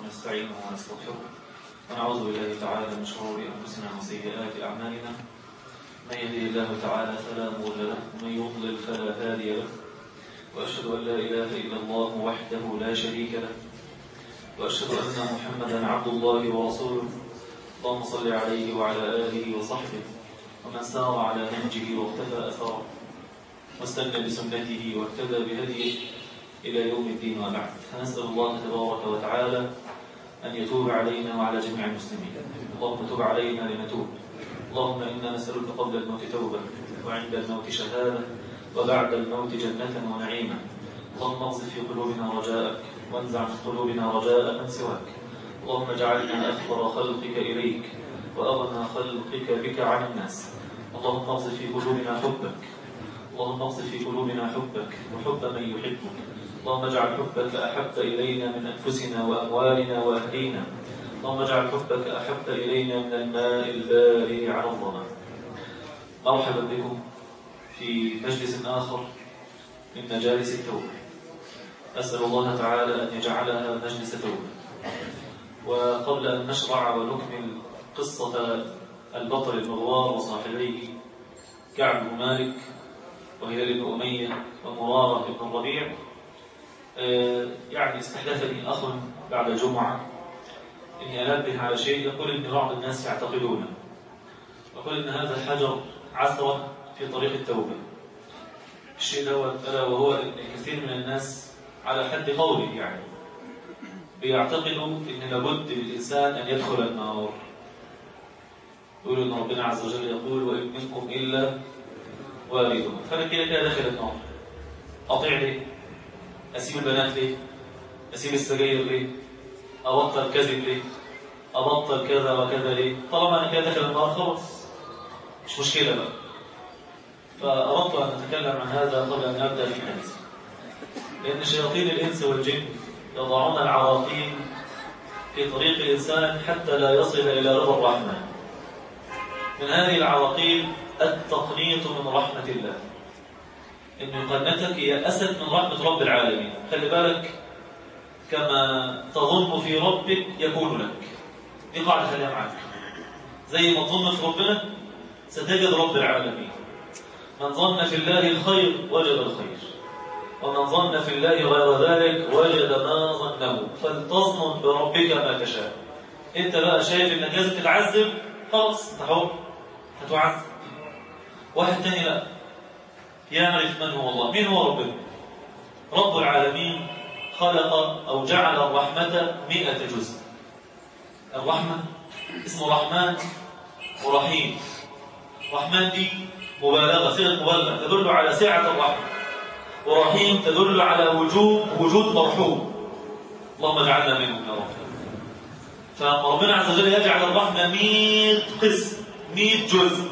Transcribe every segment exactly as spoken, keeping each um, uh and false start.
ونستعينه ونستغفره ونعوذ بالله تعالى من شرور أنفسنا وسيئات أعمالنا. من يهده الله تعالى فلا مضل له ومن يضلل فلا هادي له، وأشهد أن لا إله إلا الله وحده لا شريك له، وأشهد أن محمدا عبد الله ورسوله. اللهم صل عليه وعلى آله وصحبه ومن سار على نهجه واقتفى أثره واستنى بسنته واهتدى بهديه إلى يوم الدين. وبعد، فنسأل الله تبارك وتعالى أن يتوب علينا وعلى جميع المسلمين. اللهم تب علينا لنتوب. اللهم إنا نسألك قبل الموت توبة، وعند الموت شهادة، وبعد الموت جنة ونعيما. اللهم اغزل في قلوبنا رجاءك، وانزع من قلوبنا رجاء من سواك. اللهم اجعلنا أفقر خلقك إليك وأغنى خلقك بك عن الناس. اللهم اغزل في قلوبنا حبك، اللهم اغزل في قلوبنا حبك وحب من يحبك. اللهم اجعل حبك أحب إلينا من أنفسنا وأموالنا وأهلينا. اللهم اجعل حبك أحب إلينا من الماء البارد على الظما. مرحبا بكم في مجلس آخر من مجالس التوبة. أسأل الله تعالى أن يجعلها مجلس توبة. وقبل أن نشرع ونكمل قصة البطل المغوار وصاحبيه كعب بن مالك وهلال بن أمية ومرارة بن الربيع، يعني استحدثني أخ بعد الجمعة إني أنبه على شيء. يقول إن بعض الناس يعتقدونه، يقول إن هذا الحجر عثرة في طريق التوبة. الشيء دوت ألا وهو إن كثير من الناس على حد قوله يعني بيعتقدوا إن لابد للإنسان أن يدخل النار. يقولوا إن ربنا عز وجل يقول وإن منكم إلا واردها. فأنا كده كده داخل النار، أطيع ليه؟ أسيب البنات ليه؟ أسيب السجاير ليه؟ أبطل كذب ليه؟ أبطل كذا وكذا ليه؟ طالما أنا كده داخل النار خلاص مش مشكلة بقى. فأردت أن أتكلم عن هذا قبل أن نبدأ في الحديث، لأن شياطين الإنس والجن يضعون العراقيل في طريق الإنسان حتى لا يصل إلى رضا الرحمن. من هذه العراقيل التقنيط من رحمة الله، إن قنتك هي أسد من رحمة رب العالمين. خلي بالك، كما تظن في ربك يكون لك. دي قاعدة خليها معاك، زي ما تظن في ربنا ستجد رب العالمين. من ظن في الله الخير وجد الخير، ومن ظن في الله غير ذلك وجد ما ظنه. فلتظن بربك ما تشاء. انت بقى شايف انك لازم تتعذب، خلاص انت حر هتعذب. واحد تاني لا، يعرف من هو الله. مين هو ربنا؟ رب العالمين خلق أو جعل الرحمة مئة جزء. الرحمة اسمه رحمن ورحيم. رحمن دي مبالغة، صيغة مبالغة تدل على سعة الرحمة، ورحيم تدل على وجود وجود مرحوم. اللهم اجعلنا منهم يا رب. فربنا عز وجل يجعل الرحمة مئة قسم، مئة جزء.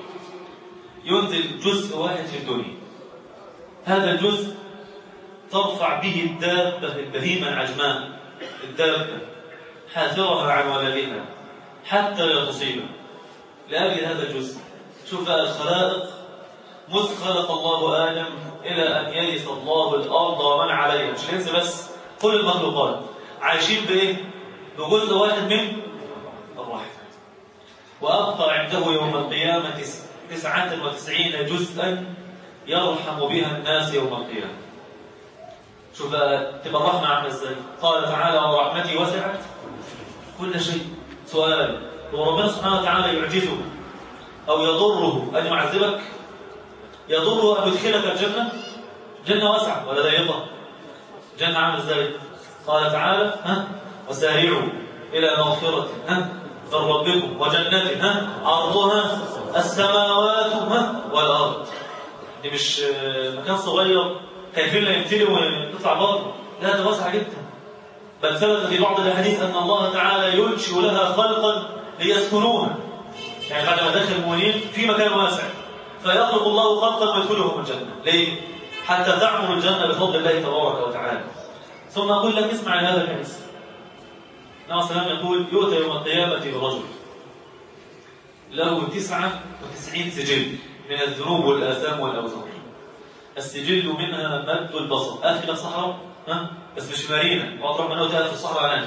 ينزل جزء واحد في الدنيا، هذا الجزء ترفع به الدابة البهيمة العجماء، الدابة حاثرها عن ولدها حتى لا تصيبه لأجل هذا الجزء. شوف الخلائق، مذ خلق الله آدم إلى أن يرث الله الأرض ومن عليها، مش الإنس بس، كل المخلوقات عايشين بإيه؟ بجزء واحد من الرحمة. وأبقى عنده يوم القيامة تسعة وتسعين جزءا يرحم بها الناس يوم القيامة. شوف بقى تبقى الرحمة عاملة ازاي؟ قال تعالى ورحمتي وسعت كل شيء. سؤال، هو ربنا سبحانه وتعالى يعجزه أو يضره أن يعذبك؟ يضره أن يدخلك الجنة؟ جنة واسعة ولا ضيقة؟ جنة عاملة ازاي؟ قال تعالى ها وسارعوا إلى مغفرة ها من ربكم وجنة ها عرضها السماوات ها والأرض. دي مش مكان صغير خايفين لا يمتلي ويطلع بره، لا ده واسعة جدا. بل ثبت في بعض الأحاديث أن الله تعالى ينشئ لها خلقا ليسكنوها، يعني بعد ما دخل المؤمنين في مكان واسع فيخلق الله خلقا ويدخلهم الجنة. ليه؟ حتى تعمر الجنة بفضل الله تبارك وتعالى. ثم أقول لك اسمع هذا الحديث. النبي صلى الله عليه وسلم يقول يؤتى يوم القيامة برجل له تسعة وتسعين سجل من الذنوب والآثام والأوزار. السجل منها مد البصر. آخر الصحراء ها بس مش مارينا، وأطرح منه تأتي في الصحراء عنان.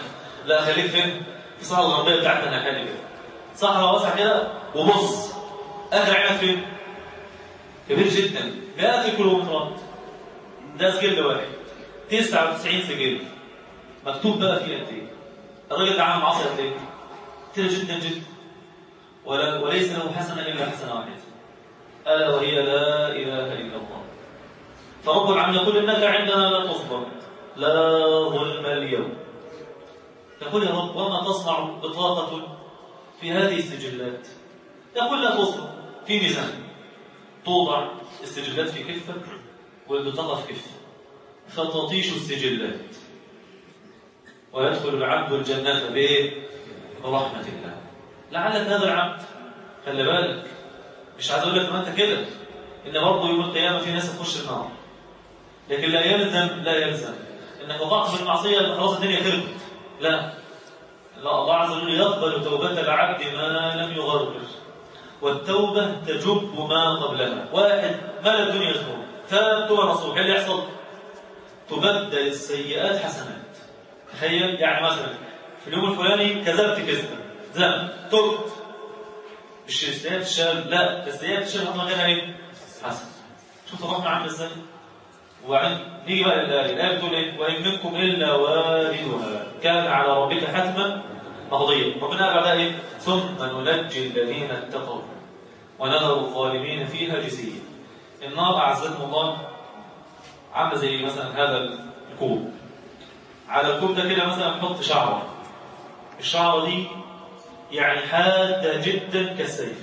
لا خليك فين؟ في الصحراء الغربيه بتاعتنا الناحيه دي كده، صحراء واسعه كده، وبص اخر عينك فين؟ كبير جدا، مئات الكيلومترات. ده سجل واحد تسعة وتسعين سجل مكتوب بقى فيه قد ايه؟ الراجل ده عامل معاصي قد ايه؟ كتير جدا جدا، ولا وليس له حسنه الا حسنه واحده، الا وهي لا اله الا الله. فرب العالمين يقول انك عندنا لا تصبر، لا ظلم اليوم. يقول يا رب وما تصنع بطاقه في هذه السجلات؟ يقول لا تصبر، في ميزان توضع السجلات في كفه والبطاقه في كفه، فتطيش السجلات ويدخل العبد الجنة بإيه؟ برحمة الله. لعلك هذا العبد، خلي بالك، مش عايز أقول لك ما أنت كده، إن برضه يوم القيامة في ناس تخش النار، لكن لا يلزم لا يلزم إنك وقعت في المعصية خلاص الدنيا خربت. لا، لا، الله عز وجل يقبل توبة العبد ما لم يغرر، والتوبة تجب ما قبلها. واحد مال الدنيا ذنوب، تاب توبة نصوح، ايه اللي يحصل؟ تبدل السيئات حسنات. تخيل يعني مثلا في اليوم الفلاني كذبت كذبه، ذنب، تبت، مش السيئات الشاب، لا، السيئات الشاب هم مكانها ايه؟ حسن. شوف الرحمه عامله ازاي. وبعدين نيجي بقى للايه، الايه بتقول ايه؟ وان منكم الا واردها كان على ربك حتما مقضيا. ربنا قال بعدها ايه؟ ثم ننجي الذين اتقوا ونذر الظالمين فيها جثيا. النار اعزكم الله عامله زي مثلا هذا الكوب، على الكوب ده كده مثلا نحط شعره، الشعره دي يعني حاده جدا كالسيف.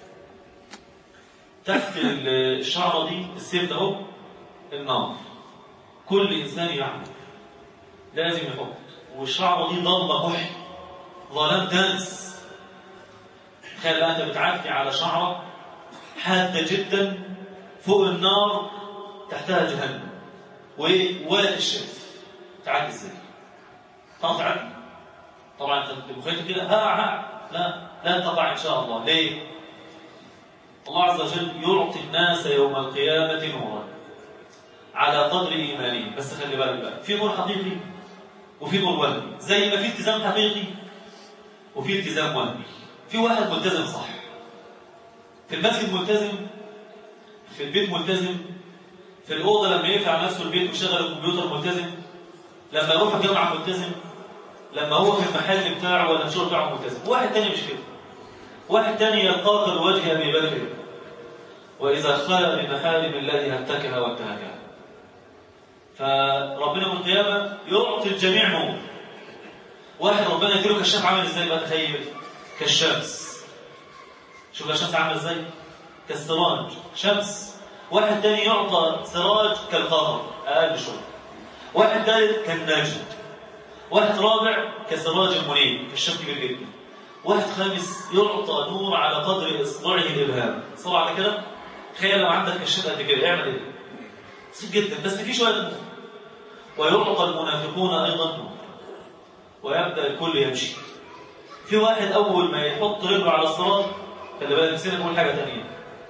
تحت الشعره دي السيف ده اهو النار. كل انسان يعمل لازم يحط، والشعره دي ضلمه كحل، ظلام دنس. تخيل انت بتعدي على شعره حاده جدا فوق النار، تحتها جهنم ووالد الشمس، تعدي ازاي؟ طبعا تعدي، طبعا انت مخيلتك كده ها ها لا لا تقع ان شاء الله. ليه؟ الله عز وجل يعطي الناس يوم القيامه نورا على قدر ايمانهم. بس خلي بالك بقى، في نور حقيقي وفي نور وهمي، زي ما في التزام حقيقي وفي التزام وهمي. في واحد ملتزم صح، في المسجد ملتزم، في البيت ملتزم، في الأوضة لما يقفل نفسه البيت ويشغل الكمبيوتر ملتزم، لما يروح الجامعة ملتزم، لما هو في المحل بتاعه ولا الشغل بتاعه ملتزم. واحد تاني مش كده، واحد تاني يلقاك بوجه أبي بكر وإذا خلى بمحارم الله هتكها وانتهكها. فربنا يوم القيامة يعطي الجميع نور. واحد ربنا يديله كشاف عامل ازاي بقى؟ تخيل كالشمس. شوف الشمس عامل ازاي؟ كالسراج شمس. واحد تاني يعطى سراج كالقمر اقل شويه. واحد ثالث كالنجم. واحد رابع كسراج المنير كالشمس كبير جدا. واحد خامس يعطى نور على قدر اصبعه الابهام. صبع على كده. تخيل لو عندك كشاف قد كده يعمل ايه؟ بسيط جدا بس في شويه نور. ويعطى المنافقون ايضا نور ويبدا الكل يمشي. في واحد اول ما يحط رجله على الصراط، خلي بالك نسينا نقول حاجه ثانيه،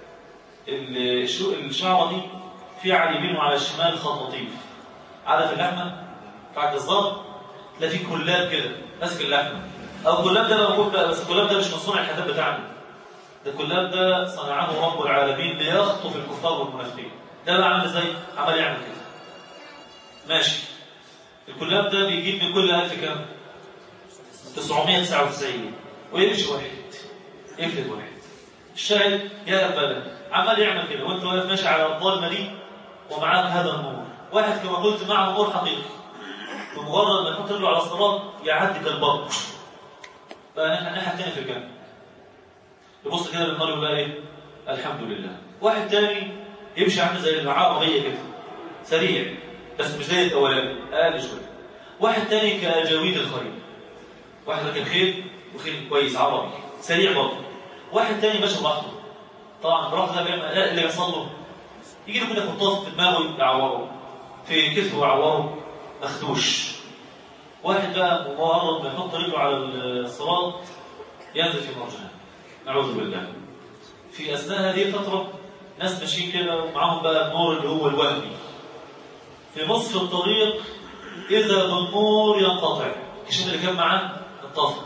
الشعره دي في على اليمين وعلى الشمال خطاطيف. عارف اللحمه بتاعت الزرع تلاقي فيه كلاب كده ماسك اللحمه، او كلاب ده موجود بقى، بس الكلاب ده مش من صنع الحداد بتاعنا، ده الكلاب ده صنعه رب العالمين ليخطف الكفار والمنافقين. ده بقى عامل ازاي؟ عمال يعمل كده ماشي. الكلاب ده بيجيب من كل ألف كام؟ تسعمائة وتسعة وتسعين ويمشي واحد يفلت واحد. الشاهد يا أبدا عمال يعمل كده وانت واقف ماشي على الظلمه دي ومعاك هذا النور. واحد كما قلت معه نور حقيقي، بمجرد ما يحط رجله على الصراط يعدي كالبرق بقى الناحيه الثانيه في الجنه. يبص كده للنار يقول ايه؟ الحمد لله. واحد ثاني يمشي عامل زي العربيه كده سريع بس مش زي الاولاني، اقل شويه. واحد ثاني كاجاويد الخيل، واحد راكب خيل وخيل كويس عربي سريع برضه. واحد ثاني ماشي براحته، طبعا براحته ده بيعمل ايه اللي بيحصل له؟ يجي له كده خطاف في دماغه يعوره، في كتفه يعوره، مخدوش. واحد بقى مجرد ما يحط رجله على الصراط ينزل في نار جهنم، نعوذ بالله. في اثناء هذه الفتره ناس ماشيين كده ومعاهم بقى النور اللي هو الوهمي. في نصف الطريق اذا بالنور ينقطع، الكشاف اللي كان معاه انطفى.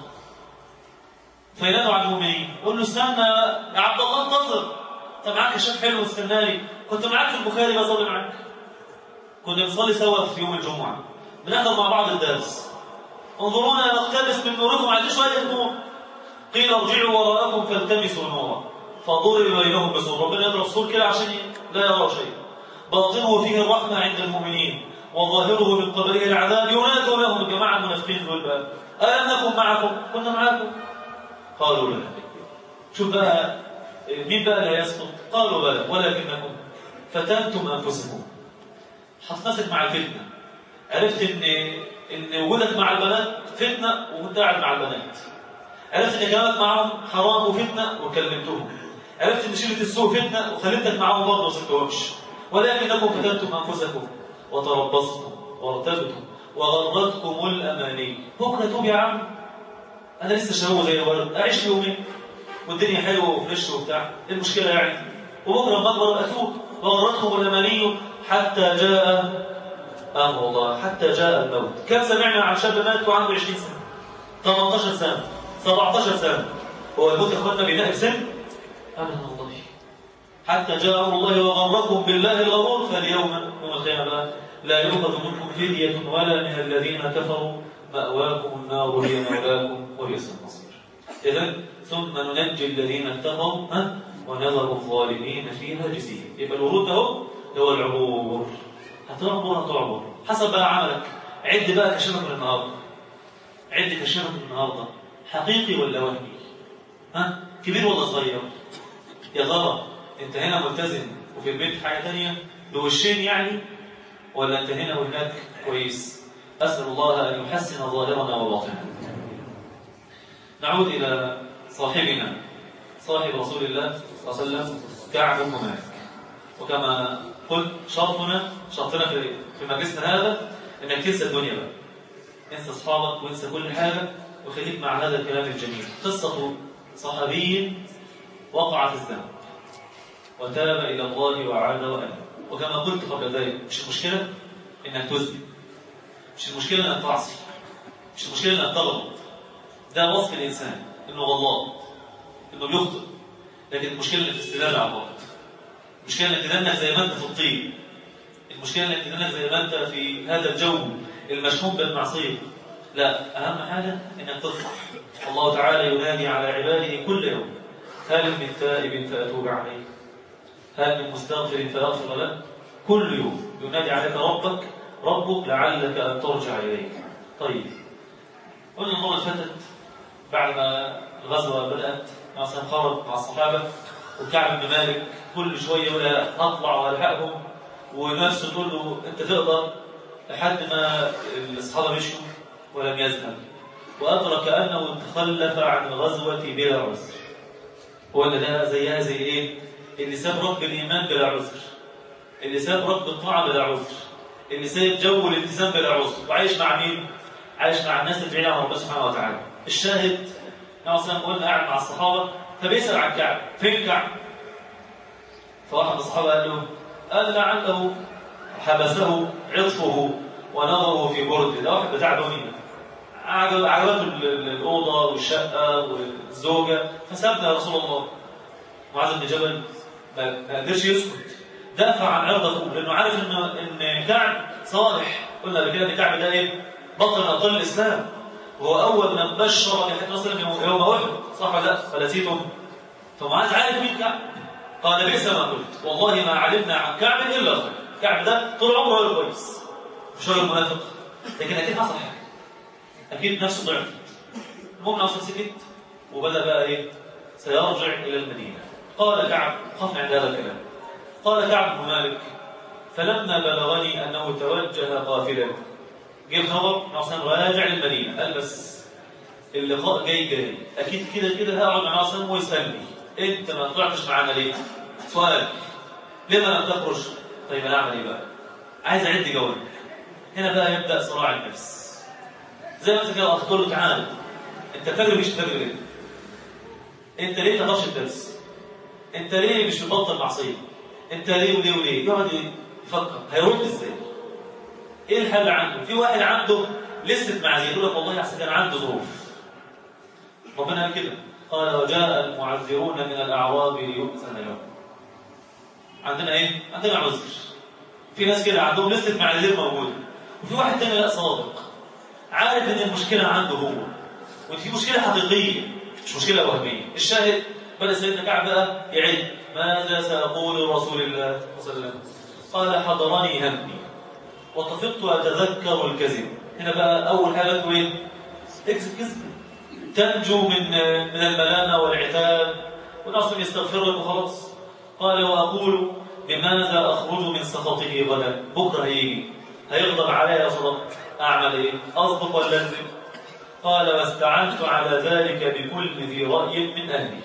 فينادوا على المؤمنين يقول له استنى يا عبد الله انتظر، انت معاك كشاف حلو واستناني، كنت معاك في البخاري بصلي معاك، كنا بنصلي سوا في يوم الجمعه، بنحضر مع بعض الدرس، انظرونا نقتبس من نوركم، عندي شويه نور. قيل ارجعوا وراءكم فالتمسوا نورا فضرب بينهم بسور. ربنا يضرب سور كده عشان لا يروا شيء، باطنه فيه الرحمه عند المؤمنين وظاهره من قبله العذاب. ينادوا لهم الجماعه المنافقين دول بقى ألم نكن معكم؟ كنا معكم. قالوا لا. شوف بقى مين بقى لا يسقط؟ قالوا بلى ولكنكم فتنتم انفسكم. هتمسك مع الفتنه، عرفت ان ان وجودك مع البنات فتنه وكنت قاعد مع البنات، عرفت ان كلامك معهم حرام وفتنه وكلمتهم، عرفت ان شله السوء فتنه وخليتك معهم برضه ما سبتهمش، ولكنكم فتنتم انفسكم وتربصتم وارتبتم وغرتكم الاماني. بكره توب يا عم، انا لسه شباب زي الورد، اعيش يومين والدنيا حلوه وفريش وبتاع، ايه المشكله يعني؟ وبكره لما اكبر اتوب. وغرتكم الاماني حتى جاء امر الله، حتى جاء الموت. كم سمعنا عن شاب مات وعنده عشرين سنه، ثمانية عشر سنه، سبعة عشر سنه. هو الموت يا اخوانا بينقل سن؟ ابدا والله. حتى جاء امر الله وغركم بالله الغرور. فاليوم يوم القيامه لا يؤخذ منكم فديه ولا من الذين كفروا، مأواكم النار هي مولاكم وبئس المصير. إذا ثم ننجي الذين اتقوا ونذر الظالمين فيها جثيا. يبقى الورود اهو هو العبور، هتعبر هتعبر حسب بقى عملك. عد بقى كشفك من النهارده، عد كشفك من النهارده حقيقي ولا وهمي؟ ها كبير ولا صغير؟ يا ترى انت هنا ملتزم وفي البيت حاجه ثانيه بوشين يعني، ولا انت هنا وهناك كويس؟ أسأل الله أن يحسن ظاهرنا وباطننا. نعود إلى صاحبنا صاحب رسول الله صلى الله عليه وسلم كعب بن مالك. وكما قلت شرطنا شرطنا في مجلسنا هذا أنك تنسى الدنيا بقى، انسى أصحابك وانسى كل حاجة وخليك مع هذا الكلام الجميل. قصة صحابي وقع في الذنب وتاب إلى الله وعاد وأناب. وكما قلت قبل ذلك مش المشكلة إنك تذنب، مش المشكلة أن تعصي، مش المشكلة أن تغلط، ده وصف الإنسان إنه غلط، إنه بيخطئ. لكن المشكلة أنك تستدل على الغلط، المشكلة أنك تدنك زي ما أنت في الطين، المشكلة أنك تدنك زي ما أنت في هذا الجو المشحون بالمعصية. لا، أهم حاجة أنك تطلع. الله تعالى ينادي على عباده كل يوم: هل من تائب فأتوب عليه؟ هل من مستغفر فأغفر له؟ كل يوم ينادي عليك ربك ربك لعلك أن ترجع إليك. طيب، قلنا المرة اللي فاتت بعد ما الغزوة بدأت مثلا خرج مع الصحابة وكعب بن مالك كل شوية يقول أطلع وألحقهم، ونفسه تقول له أنت تقدر، لحد ما الصحابة مشوا ولم يذهب، وأدرك أنه تخلف عن الغزوة بلا عذر. هو ده زيها زي إيه؟ اللي ساب رب الإيمان بلا عذر، اللي ساب رب الطاعة بلا عذر، اللي سايب جو الالتزام بلا عذر، وعايش مع مين؟ عايش مع الناس اللي بعيدة عن ربنا سبحانه وتعالى. الشاهد يعني مثلا قلنا قاعد مع الصحابة فبيسأل عن كعب، فين كعب؟ فواحد من الصحابة قال له قال لعله حبسه عطفه ونظره في برد. ده واحد بتاع دنيا، عجبته الأوضة والشقة والزوجة فسابنا يا رسول الله. معاذ بن جبل ما قدرش يسكت، دافع عن عرض اخوه لانه عارف ان ان كعب صالح. قلنا قبل كده ان كعب ده ايه؟ بطل من ابطال الاسلام، وهو اول من بشر بحيث مسلم يوم احد، صح ولا لا؟ فنسيتم؟ فمعاذ عارف مين كعب؟ قال بئس ما قلت، والله ما علمنا عن كعب الا خير. كعب ده طول عمره راجل كويس، مش راجل منافق، لكن اكيد حصل حاجه، اكيد نفسه ضعفت. المهم اصلا سكت وبدا بقى ايه؟ سيرجع الى المدينه. قال كعب، خفنا عند هذا الكلام، قال كعب بن مالك: فلما بلغني أنه توجه قافلا، جه خبر عشان راجع للمدينة، قال بس اللقاء جاي جاي، أكيد كده كده هقعد مع عاصم ويسألني أنت ما طلعتش معانا ليه؟ سؤال: لما لم تخرج؟ طيب أنا أعمل إيه بقى؟ عايز أعد جواب. هنا بقى يبدأ صراع النفس. زي ما أنت كده هتقول له تعالى أنت فجر مش فجر ليه؟ أنت ليه تقدرش الدرس؟ أنت ليه مش مبطل معصية؟ انت ليه وليه وليه؟ يقعد يفكر هيرد ازاي؟ ايه الحل عنده؟ في واحد عنده لسه معذير يقول لك والله احسن كان عنده ظروف. ربنا قال كده، قال وجاء المعذرون من الاعراب ليؤذن لهم. عندنا ايه؟ عندنا عذر. في ناس كده عندهم لسه معذير موجوده، وفي واحد تاني لا صادق عارف ان المشكله عنده هو، ودي مشكله حقيقيه مش مشكله وهميه. الشاهد بدأ سيدنا كعب بقى يعد ماذا سأقول لرسول الله صلى الله عليه وسلم. قال حضرني همي وطفقت أتذكر الكذب. هنا بقى أول حاجة تقول إيه؟ اكذب كذب تنجو من من الملامة والعتاب والناس يستغفر لك وخلاص. قال وأقول بماذا أخرج من سخطه غدا؟ بكرة هيجي هيغضب علي صدق، أعمل إيه؟ أصدق ولا أكذب؟ قال واستعنت على ذلك بكل ذي رأي من أهلي.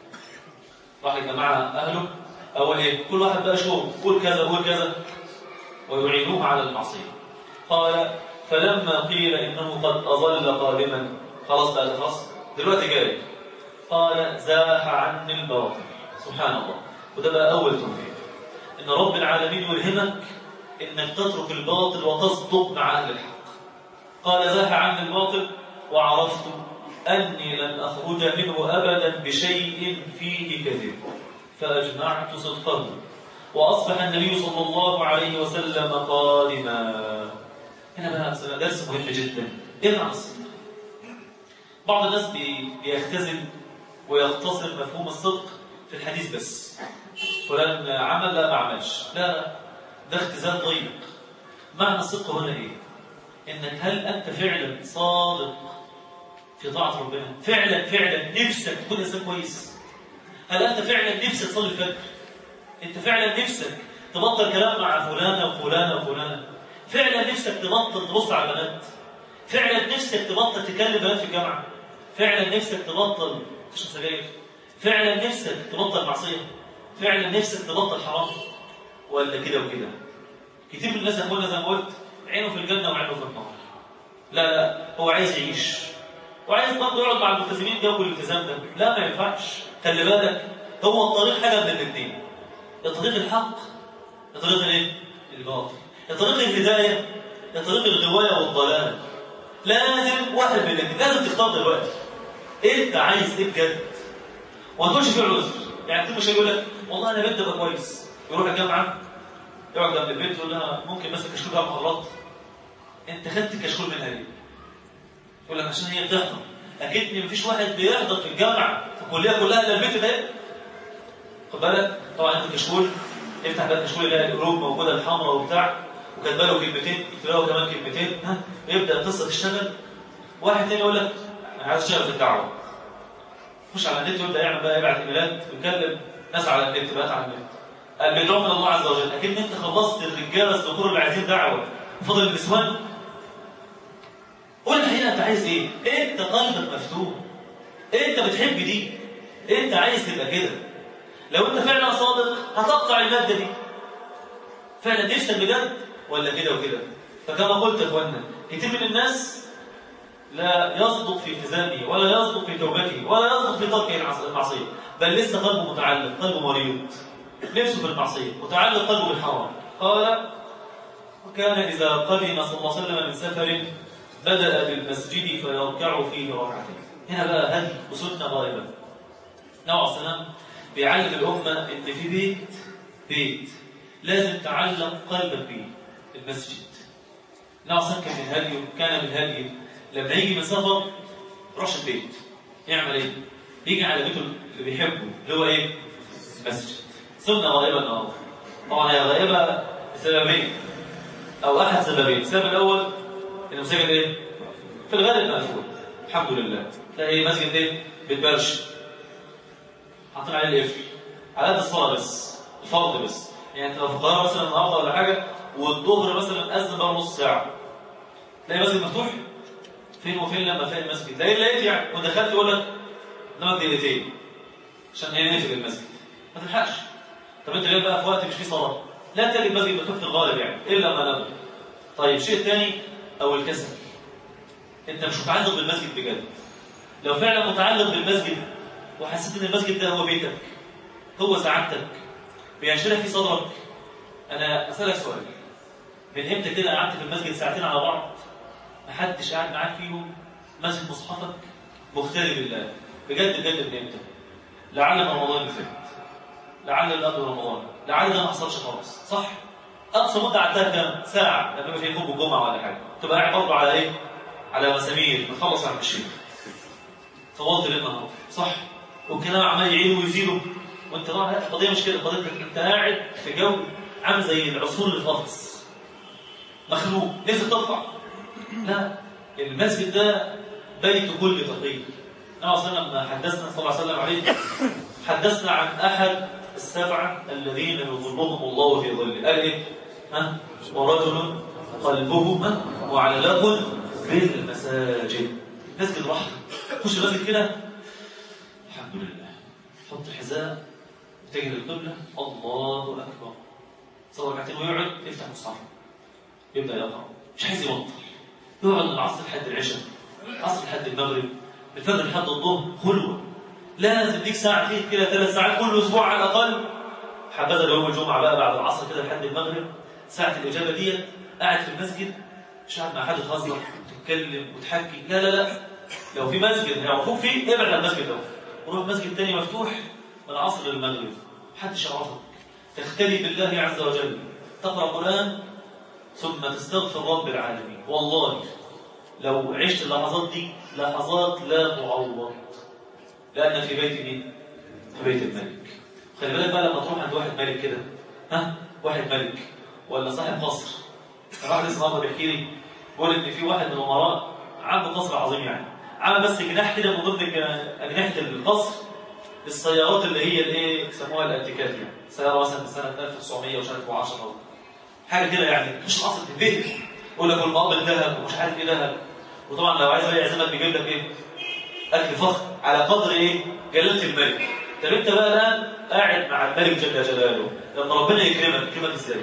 راح الجماعة أهله أول إيه؟ كل واحد بقى شوف قول كذا قول كذا ويعينوه على المعصية. قال فلما قيل إنه قد أظل قادما، خلاص بقى خلاص دلوقتي جاي، قال زاح عني الباطل. سبحان الله. وده بقى أول توفيق، إن رب العالمين يلهمك إنك تترك الباطل وتصدق مع أهل الحق. قال زاح عني الباطل وعرفت أني لن أخرج منه أبدا بشيء فيه كذب، فأجمعت صدقه وأصبح النبي صلى الله عليه وسلم قادما. هنا بقى درس مهم جدا. إيه معنى الصدق؟ بعض الناس بيختزل ويختصر مفهوم الصدق في الحديث بس، فلان عمل لا ما عملش، لا ده اختزال ضيق. معنى الصدق هنا إيه؟ إنك هل أنت فعلا صادق في طاعة ربنا؟ فعلا فعلا نفسك تكون إنسان كويس؟ هل أنت فعلا نفسك تصلي الفجر؟ أنت فعلا نفسك تبطل كلام مع فلانة وفلانة وفلانة؟ فعلا نفسك تبطل تبص على البنات؟ فعلا نفسك تبطل تكلم بنات في الجامعة؟ فعلا نفسك تبطل تشرب سجاير؟ فعلا نفسك تبطل معصية؟ فعلا نفسك تبطل حرام؟ ولا كده وكده؟ كتير من الناس يا اخوانا زي ما قلت عينه في الجنة وعينه في النار. لا لا هو عايز يعيش وعايز برضه يقعد مع الملتزمين ده والالتزام ده، لا ما ينفعش. خلي بالك هو الطريق حاجه من الاثنين، يا طريق الحق يا طريق الايه؟ الباطل، يا طريق الهدايه يا طريق الغوايه والضلال. لازم واحد من الاثنين، لازم تختار دلوقتي انت عايز ايه بجد. وما تقولش فيه عذر. يعني انت مش هيقول لك والله انا بنت ابقى كويس، يروح الجامعه يقعد جنب البيت يقول لها ممكن بس كشكول بقى مخلط. انت خدت كشكول منها ليه؟ يقول لك عشان هي بتحضر. اكيد مفيش واحد بيحضر في الجامعه في الكليه كلها الا البيت ده. خد بالك طبعا انت كشكول افتح بقى الكشكول يلاقي القلوب موجوده الحمراء وبتاع وكاتبه له كلمتين يكتبوا كمان كلمتين، ها يبدا القصه تشتغل. واحد تاني يقول لك انا عايز اشتغل في الدعوه، يخش على النت ويبدا يعمل بقى يبعت ايميلات ويكلم ناس على النت بقى على النت. البدعوه من الله عز وجل. اكيد انت خلصت الرجاله الذكور اللي عايزين دعوه، فضل النسوان. قول هنا انت عايز ايه؟ انت قلبك مفتوح، انت بتحب دي، انت عايز تبقى كده. لو انت فعلا صادق هتقطع الماده دي. فعلا نفسك بجد ولا كده وكده؟ فكما قلت يا اخوانا كتير من الناس لا يصدق في التزامه ولا يصدق في توبته ولا يصدق في ترك المعصيه، بل لسه قلبه متعلق، قلبه مريض، نفسه في المعصيه، متعلق قلبه بالحرام. قال وكان اذا قدم صلى الله عليه وسلم من سفر بدأ بالمسجد فيركع فيه ركعتين. هنا بقى هدي وسنة غائبة. نوع السلام بيعلم الأمة إن في بيت بيت لازم تعلق قلبك فيه المسجد. نوع السلام كان من هديه كان من هديه لما يجي من سفر يروحش البيت يعمل إيه؟ يجي على بيته اللي بيحبه اللي هو إيه؟ المسجد. سنة غائبة النهارده. طبعا هي غائبة لسببين أو أحد سببين. السبب الأول المساجد ايه؟ في الغالب مقفول الحمد لله. تلاقي مسجد ايه؟ بتبرش حاطين عليه القفل على قد الصلاه بس الفرض بس. يعني انت لو في القاهره مثلا النهارده ولا حاجه والظهر مثلا اذن بقى نص ساعه تلاقي مسجد مفتوح فين وفين. لما تلاقي المسجد تلاقي لقيت يعني ودخلت يقول لك قدامك دقيقتين عشان ايه نقفل المسجد ما تلحقش. طب انت جاي بقى في وقت مش فيه صلاه لا تجد مسجد مفتوح في الغالب يعني الا ما نبغي. طيب شيء ثاني أو الكسل. أنت مش متعلق بالمسجد بجد. لو فعلا متعلق بالمسجد وحسيت إن المسجد ده هو بيتك هو سعادتك بينشرح في صدرك. أنا أسألك سؤال، من إمتى كده قعدت في المسجد ساعتين على بعض؟ محدش قاعد معاك فيهم ماسك مصحفك مغترب بالله بجد بجد من امتى؟ لعل رمضان اللي فات، لعل اللي قبل رمضان، لعل ده ما حصلش خالص، صح؟ اقصى مده قعدتها كام؟ ساعه لما يبقى في خطبه الجمعه ولا حاجه، تبقى قاعد برضه على ايه؟ على مسامير بتخلص على الشيخ. طولت ليل نهار، صح؟ والكلام عمال يعيد ويزيده وانت طبعا القضيه مش كده، القضيه انت قاعد في جو عامل زي العصفور اللي في قفص مخلوق، نفسك تطلع. لا، المسجد ده بيت كل تقي. النبي صلى الله عليه وسلم لما حدثنا صلى الله عليه وسلم عليه حدثنا عن احد السبعه الذين يظلهم الله في ظله، قال ايه؟ ها؟ ورجل قلبه معلق بالمساجد. مسجد راحه، خش المسجد كده الحمد لله، حط حذاء وتجري القبله، الله اكبر، صلى ركعتين ويقعد يفتح مصحفه يبدا يقرا، مش عايز يبطل، يقعد من العصر لحد العشاء، العصر لحد المغرب، الفجر لحد الظهر، خلوه. لازم ديك ساعتين كده، ثلاث ساعات كل اسبوع على الاقل. حبذا يوم الجمعه بقى بعد العصر كده لحد المغرب، ساعه الاجابه ديت قاعد في المسجد، مش قاعد مع حد تهزر وتتكلم وتحكي، لا لا لا. لو في مسجد هيعرفوك فيه ابعد عن المسجد ده وروح مسجد تاني مفتوح من العصر للمغرب، محدش يعرفك، تختلي بالله عز وجل، تقرا قران ثم تستغفر رب العالمين. والله لو عشت اللحظات دي لحظات لا تعوض، لأن في بيت مين؟ في بيت الملك. خلي بالك بقى لما تروح عند واحد ملك كده، ها؟ واحد ملك ولا صاحب قصر. واحد اسمه الله بيحكي لي بيقول إن في واحد من الأمراء عنده قصر عظيم، يعني عمل بس جناح كده من ضمن أجنحة القصر السيارات اللي هي الايه يسموها الانتيكات، يعني سياره مثلا من سنه ألف وتسعمية ومش عارف وعشرة حاجه كده، يعني تخش القصر تنبهر، يقول لك والمقابل ذهب ومش عارف ايه ذهب، وطبعا لو عايز يعزمك بيجيب لك ايه؟ اكل فخم على قدر ايه؟ جلاله الملك. طب انت بقى الان قاعد مع الملك جل جلاله، لما ربنا يكرمك يكرمك ازاي؟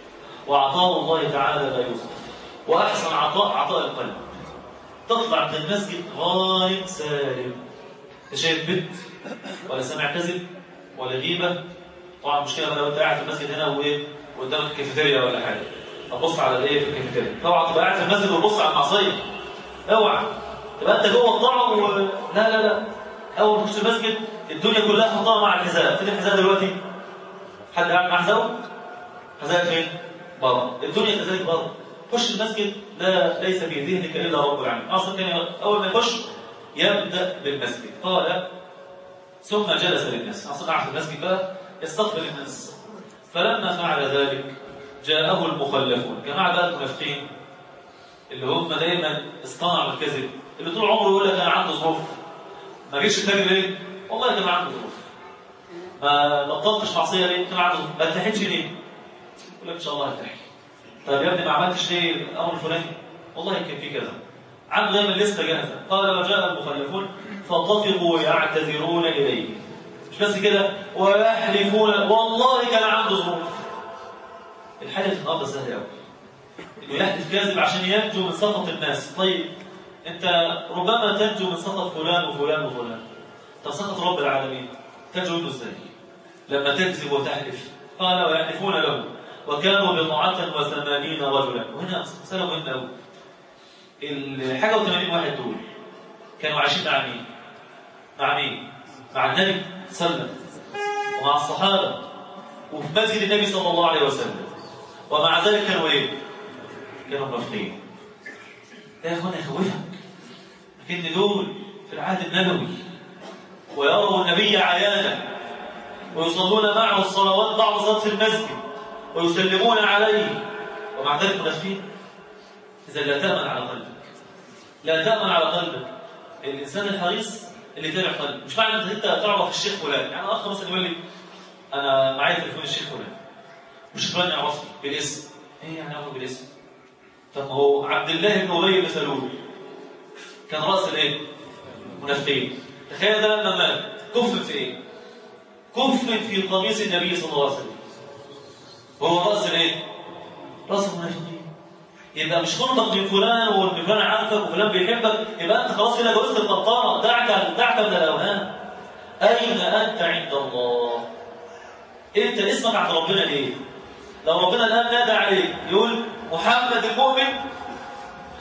وعطاء الله تعالى لا يوصف، واحسن عطاء عطاء القلب. تطلع من المسجد غايب سالم، انت شايف بنت ولا سامع كذب ولا غيبه. طبعا المشكله بقى لو انت قاعد في المسجد هنا وايه قدامك الكافيتيريا ولا حاجه، تبص على الايه في الكافيتيريا، طبعا تبقى قاعد في المسجد وتبص على المعصيه، اوعى تبقى انت جوه الطعم و... لا لا لا. اول ما تخش المسجد الدنيا كلها حطها مع الحذاء، فين الحذاء دلوقتي؟ حد قاعد مع حذاءه؟ حذاء فين؟ بره. الدنيا كذلك بره. خش المسجد لا ليس في ذهنك الا رب العالمين. اصلا كان اول ما يخش يبدا بالمسجد، قال ثم جلس للناس، اصلا قاعد في المسجد بقى يستقبل الناس. فلما فعل ذلك جاءه المخلفون، جماعه بقى المنافقين اللي هم دايما اصطنعوا الكذب، اللي طول عمره يقول لك انا عندي ظروف، ما جيتش تاجر ليه؟ والله كان عندي ظروف. ما بطلتش معصيه ليه؟ كان عندي ظروف. ما التحيتش ليه؟ يقول لك ان شاء الله هلتحي. طيب يا ابني ما عملتش ليه الامر الفلاني؟ والله يمكن في كذا. عنده دايما لسته جاهزه. قال وجاء المخلفون فطفقوا يعتذرون اليه. مش بس كده، ويحلفون والله كان عنده ظروف. الحاجه النهارده سهله قوي، انه يحلف كاذب عشان ينجو من سخط الناس. طيب انت ربما تنجو من سخط فلان وفلان وفلان، طب سخط رب العالمين تنجو منه ازاي؟ لما تكذب وتحلف. قال ويحلفون له وكانوا بضعة وثمانين رجلا. وهنا مسألة مهمة قوي. الحاجة وثمانين واحد دول كانوا عايشين مع مين؟ مع مين؟ مع النبي صلى الله عليه وسلم ومع الصحابة وفي مسجد النبي صلى الله عليه وسلم، ومع ذلك كانوا ايه؟ كانوا منافقين. ده يا اخوانا يخوفك، لكن دول في العهد النبوي ويروا النبي عيانا ويصلون معه الصلوات بعض صلاة في المسجد ويسلمون عليه، ومع ذلك منافقين. إذا لا تأمن على قلبك، لا تأمن على قلبك. الإنسان الحريص اللي تابع قلبه، مش معنى أنت تعرف الشيخ فلان، يعني أخ مثلا يقول لي أنا معايا تليفون الشيخ فلان، مش فلان يعرفني بالاسم. إيه يعني أعرفه بالاسم؟ طب ما هو عبد الله بن أبي بن سلول كان رأس الإيه؟ منافقين. تخيل ده لما مات كفن في إيه؟ كفن في قميص النبي صلى الله عليه وسلم، وهو رأس الإيه؟ رأس المنافقين. يبقى مش منطق من فلان وان فلان عارفك وفلان بيحبك يبقى انت خلاص كده جوزت القطاره. دعك دعك من الاوهام. اين انت عند الله؟ انت اسمك عند ربنا ليه؟ لو ربنا الان نادى عليك يقول محمد المؤمن،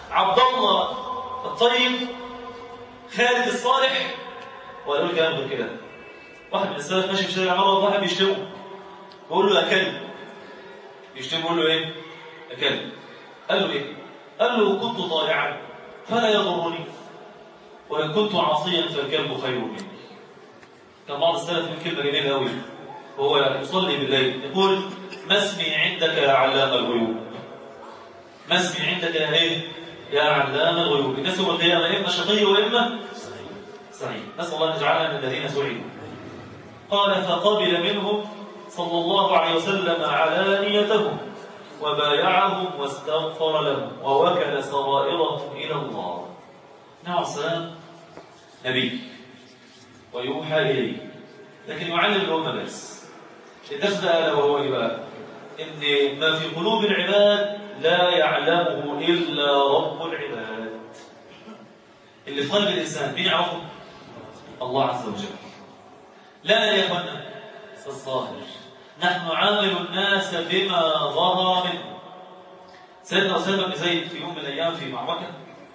عبد الله الطيب، خالد الصالح، وقالوا كلام غير كده. واحد من السلف ماشي في شارع مره، واحد بيشتمه بيقول له يا كلب، يشتمه بيقول له ايه؟ يا كلب. قال له ايه؟ قال له كنت طائعا فلا يضرني، وان كنت عاصيا فالكلب خير مني. كان بعض السلف من كلمه جميله قوي وهو يصلي بالليل يقول: ما اسمي عندك يا علام الغيوب، ما اسمي عندك يا ايه؟ يا علام الغيوب. الناس يوم القيامه اما شقي واما سعيد، نسال الله ان يجعلنا من الذين سعدوا. قال: فقبل منهم صلى الله عليه وسلم علانيتهم وبايعهم واستغفر لهم ووكل سرائرهم الى الله. نعم السلام نبي ويوحى اليه، لكن يعلم الامه بس. الدرس ده وهو ايه بقى؟ ان ما في قلوب العباد لا يعلمه الا رب العباد. اللي في قلب الانسان مين يعرفه؟ الله عز وجل. لا يا اخوانا الظاهر، نحن نعامل الناس بما ظهر منه. سيدنا أسامة بن زيد في يوم من الايام في معركه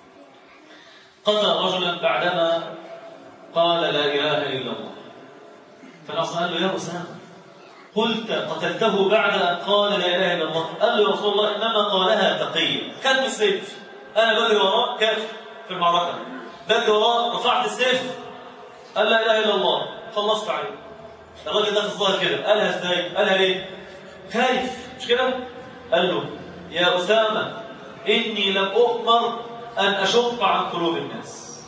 قتل رجلا بعدما قال لا اله الا الله. فالناس قال له: يا أسامة قلت قتلته بعد أن قال لا إله إلا الله؟ قال له: يا رسول الله إنما قالها تقيا. كان بالسيف، أنا بجري وراه كافر في المعركة، بجري وراه رفعت السيف قال لا إله إلا الله، خلصت عليه. الراجل ده في الظاهر كده قالها ازاي؟ قالها ليه؟ خايف مش كده؟ قال له: يا أسامة إني لم أؤمر أن أشق عن قلوب الناس.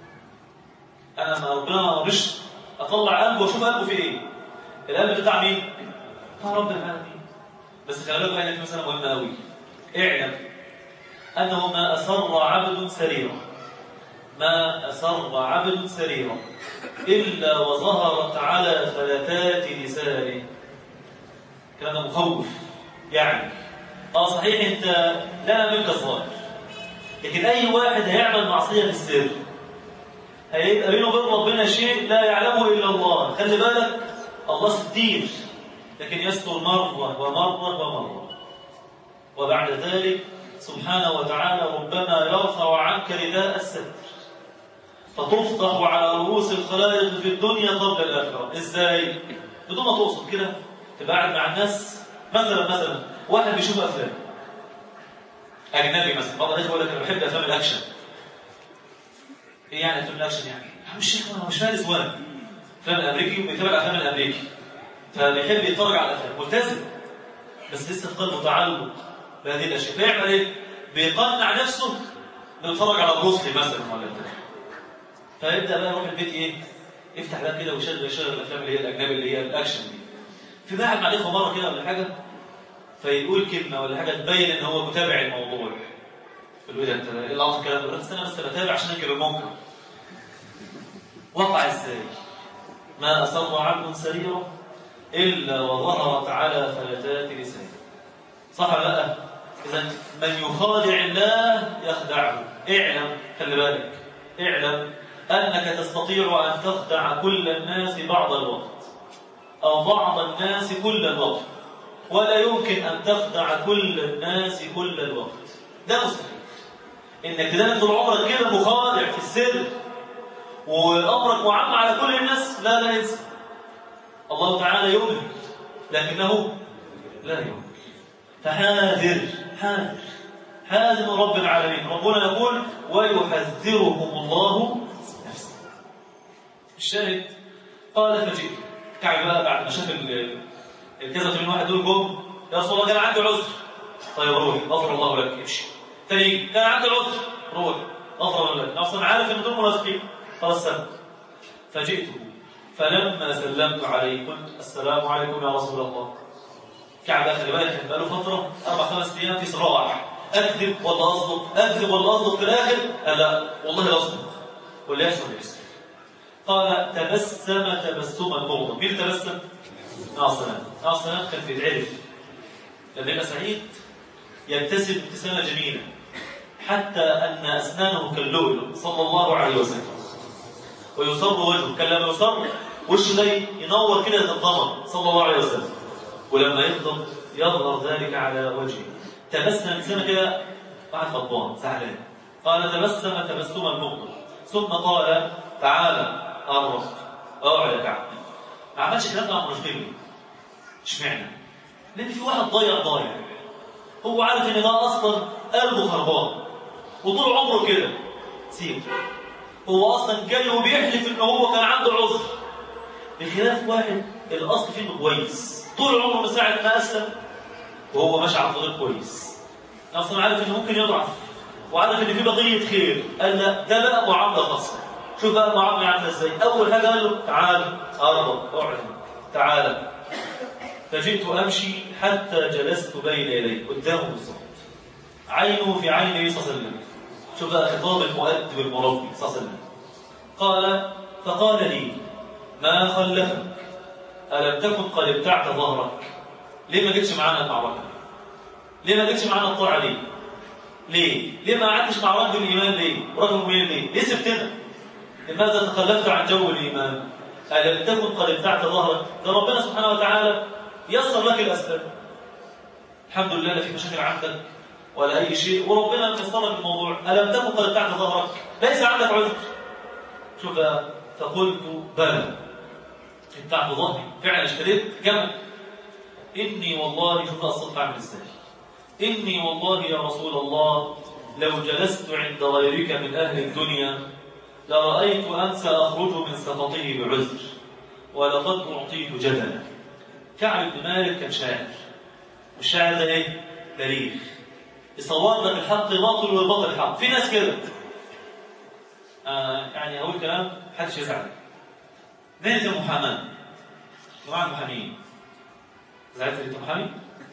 أنا ما ربنا ما أمرش أطلع قلبه وأشوف قلبه فيه إيه. القلب بتاع مين؟ بتاع رب العالمين. بس خلي بالك بقى في مسألة مهمة قوي. اعلم أنه ما أسر عبد سريرا، ما أسر عبد سريرا إلا وظهرت على فلتات لسانه. كلام مخوف. يعني اه صحيح انت لا منك الظاهر، لكن اي واحد هيعمل معصيه في السر هيبقى بينه وبين ربنا شيء لا يعلمه الا الله. خلي بالك الله ستير، لكن يستر مره ومره ومره، وبعد ذلك سبحانه وتعالى ربما يرفع عنك رداء الستر فتفتح على رؤوس الخلائق في الدنيا قبل الاخره. ازاي؟ بدون ما تقصد كده تبقى قاعد مع الناس، مثلا مثلا واحد بيشوف افلام اجنبي مثلا، بعض الناس يقول لك انا بحب افلام الاكشن. ايه يعني افلام الاكشن؟ يعني يا مش انا مش فارس وانا افلام الامريكي وبيتابع الافلام الامريكي، فبيحب يتفرج على الافلام، ملتزم بس لسه في قلبه تعلق بهذه الاشياء. فيعمل ايه؟ بيقنع نفسه انه يتفرج على بروسلي مثلا ولا بتاع، فيبدا بقى يروح البيت ايه؟ يفتح بقى كده ويشغل يشغل الافلام اللي هي الاجنبي اللي هي الاكشن دي. في واحد مع الاخوه مره كده ولا حاجه فيقول كلمه ولا حاجه تبين ان هو متابع الموضوع. يقول له انت ايه اللي عاطل الكلام ده؟ استنى بس بتابع عشان انكر المنكر. وقع ازاي؟ ما اسر عبد سريرا الا وظهرت على فلتات لسانه. صح ولا لا؟ اذا من يخادع الله يخدعه. اعلم، خلي بالك، اعلم انك تستطيع ان تخدع كل الناس بعض الوقت او بعض الناس كل الوقت، ولا يمكن ان تخدع كل الناس كل الوقت. ده مستحيل. انك تدام طول عمرك كده مخادع في السر وامرك معم على كل الناس، لا لا ينسى. الله تعالى يمهل لكنه لا يمهل. فحاذر حاذر حاذر من رب العالمين. ربنا يقول ويحذركم الله نفسه. الشاهد قال فجئت كعب بقى بعد ما شاف الكذا من واحد دول جم: يا رسول الله كان عندي عذر. طيب روح غفر الله لك، امشي. تاني كان عندي عذر، روح غفر الله لك. اصلا عارف ان دول منافقين، خلاص سلم. فجئته فلما سلمت عليه قلت: السلام عليكم يا رسول الله. كعب خلي بالك كان بقاله فتره اربع خمس ايام في صراع، اكذب ولا اصدق، اكذب ولا اصدق. في الاخر قال لا والله لا اصدق، واللي يحصل يحصل. قال تبسم تبسما بغضا. مين تبسم؟ ناصر ناصر كان بيتعرف لما يبقى سعيد يبتسم ابتسامه جميله حتى ان اسنانه كاللؤلؤ صلى الله عليه وسلم، ويصر وجهه كان لما يصر وشه ده ينور كده القمر صلى الله عليه وسلم، ولما يغضب يظهر ذلك على وجهه. تبسم ابتسامه كده واحد غضبان زعلان قال تبسم تبسما مغضب ثم قال تعالى قرب اقعد يا كعب. ما عملش كلام مع منافقين. اشمعنى؟ لان في واحد ضايع ضايع هو عارف ان ده اصلا قلبه خربان وطول عمره كده سيب. هو اصلا جاي وبيحلف ان هو كان عنده عذر، بخلاف واحد الاصل فيه كويس طول عمره من ساعه ما اسلم وهو ماشي على طريق كويس، اصلا عارف انه ممكن يضعف وعارف ان في بقيه خير. قال لا ده بقى معامله خاصه. شوف بقى المعامله عامله ازاي. اول حاجه قال له تعال قرب اقعد تعال. فجئت امشي حتى جلست بين يديه قدامه بالظبط، عينه في عين النبي صلى الله عليه وسلم. شوف بقى خطاب المؤدب المربي صلى الله عليه وسلم. قال فقال لي ما خلفك؟ ألم تكن قد ابتعت ظهرك؟ ليه ما جيتش معانا المعركة؟ ليه ما جيتش معانا الطاعة ليه؟ ليه؟ ليه ما قعدتش مع رجل الإيمان ليه؟ ورجل المؤمنين ليه؟ ليه سبتنا؟ لماذا تخلفت عن جو الإيمان؟ ألم تكن قد ابتعت ظهرك؟ ده ربنا سبحانه وتعالى يسر لك الأسباب. الحمد لله لا في مشاكل عندك ولا أي شيء وربنا يسر لك الموضوع. ألم تكن قد ابتعت ظهرك؟ ليس عندك عذر. شوف فقلت بلى ابتعت ظهري فعلا اشتريت جمل. إني والله شوف الصدق عامل ازاي. إني والله يا رسول الله لو جلست عند غيرك من أهل الدنيا لرأيت أن سأخرج من سقطه بعذر ولقد أعطيت جدلا. كعب بن مالك كان شاعر، والشاعر ده ايه؟ بليغ، يصور لك الحق باطل والباطل حق. في ناس كده آه يعني أقول كلام محدش يزعل. نادي المحاماة جماعة المحامين زعلت انت محامي؟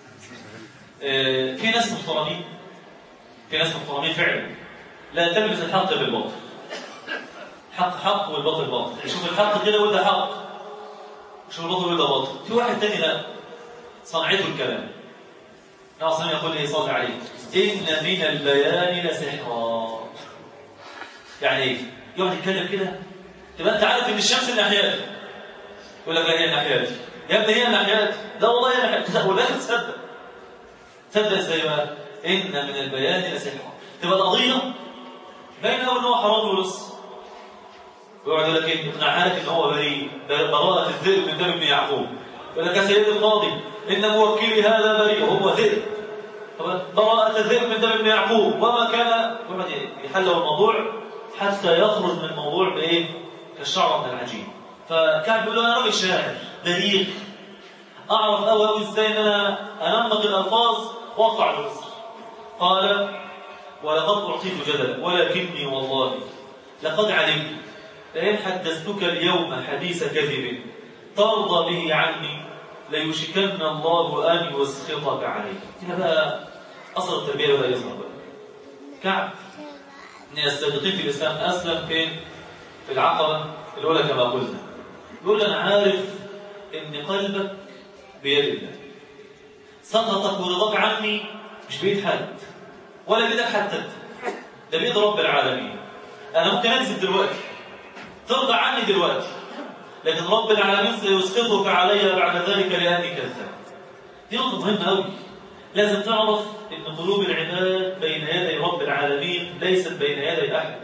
آه في ناس محترمين، في ناس محترمين فعلا لا تلبس الحق بالباطل. حق حق والباطل باطل. شوف الحق كده وده حق، شوف الباطل وده باطل. في واحد تاني لا صنعته الكلام. ناصر يقول ايه صلى عليه إن من البيان لسحرا. يعني ايه؟ يقعد يتكلم كده تبقى انت عارف ان الشمس الناحيات يقول لك لا هي الناحيات يا ابني هي الناحيات لا والله هي الناحيات ولا تصدق. تصدق ازاي بقى؟ إن من البيان لسحرا. تبقى القضيه باين قوي ان هو حرام ولص ويقعد يقول لك ايه اقنعها لك ان هو بريء براءة الذئب من دم ابن يعقوب. يقول لك يا سيدي القاضي ان موكلي هذا بريء وهو ذئب. براءة الذئب من دم ابن يعقوب وما كان يحلل الموضوع حتى يخرج من الموضوع بايه؟ كالشعر من العجين. فكعب بيقول له انا راجل شاعر بليغ اعرف قوي قوي ازاي ان انا انمق الالفاظ واقع الوزر. قال ولقد اعطيت جدلا ولكني والله لقد علمت لئن حدثتك اليوم حديث كذب ترضى به عني ليشكن الله ان يسخطك عليه. هنا بقى اصل التربيه بدا يظهر بقى. كعب من الصادقين في الاسلام اسلم فين؟ في العقبه الاولى كما قلنا. يقول انا عارف ان قلبك بيد الله، سخطك ورضاك عني مش بيد حد ولا بيدك حتى، ده بيد رب العالمين. انا ممكن انزل دلوقتي ترضى عني دلوقتي، لكن رب العالمين سيسقطك علي بعد ذلك لاني كذاب. دي نقطه مهمه قوي. لازم تعرف ان قلوب العباد بين يدي رب العالمين ليست بين يدي احد.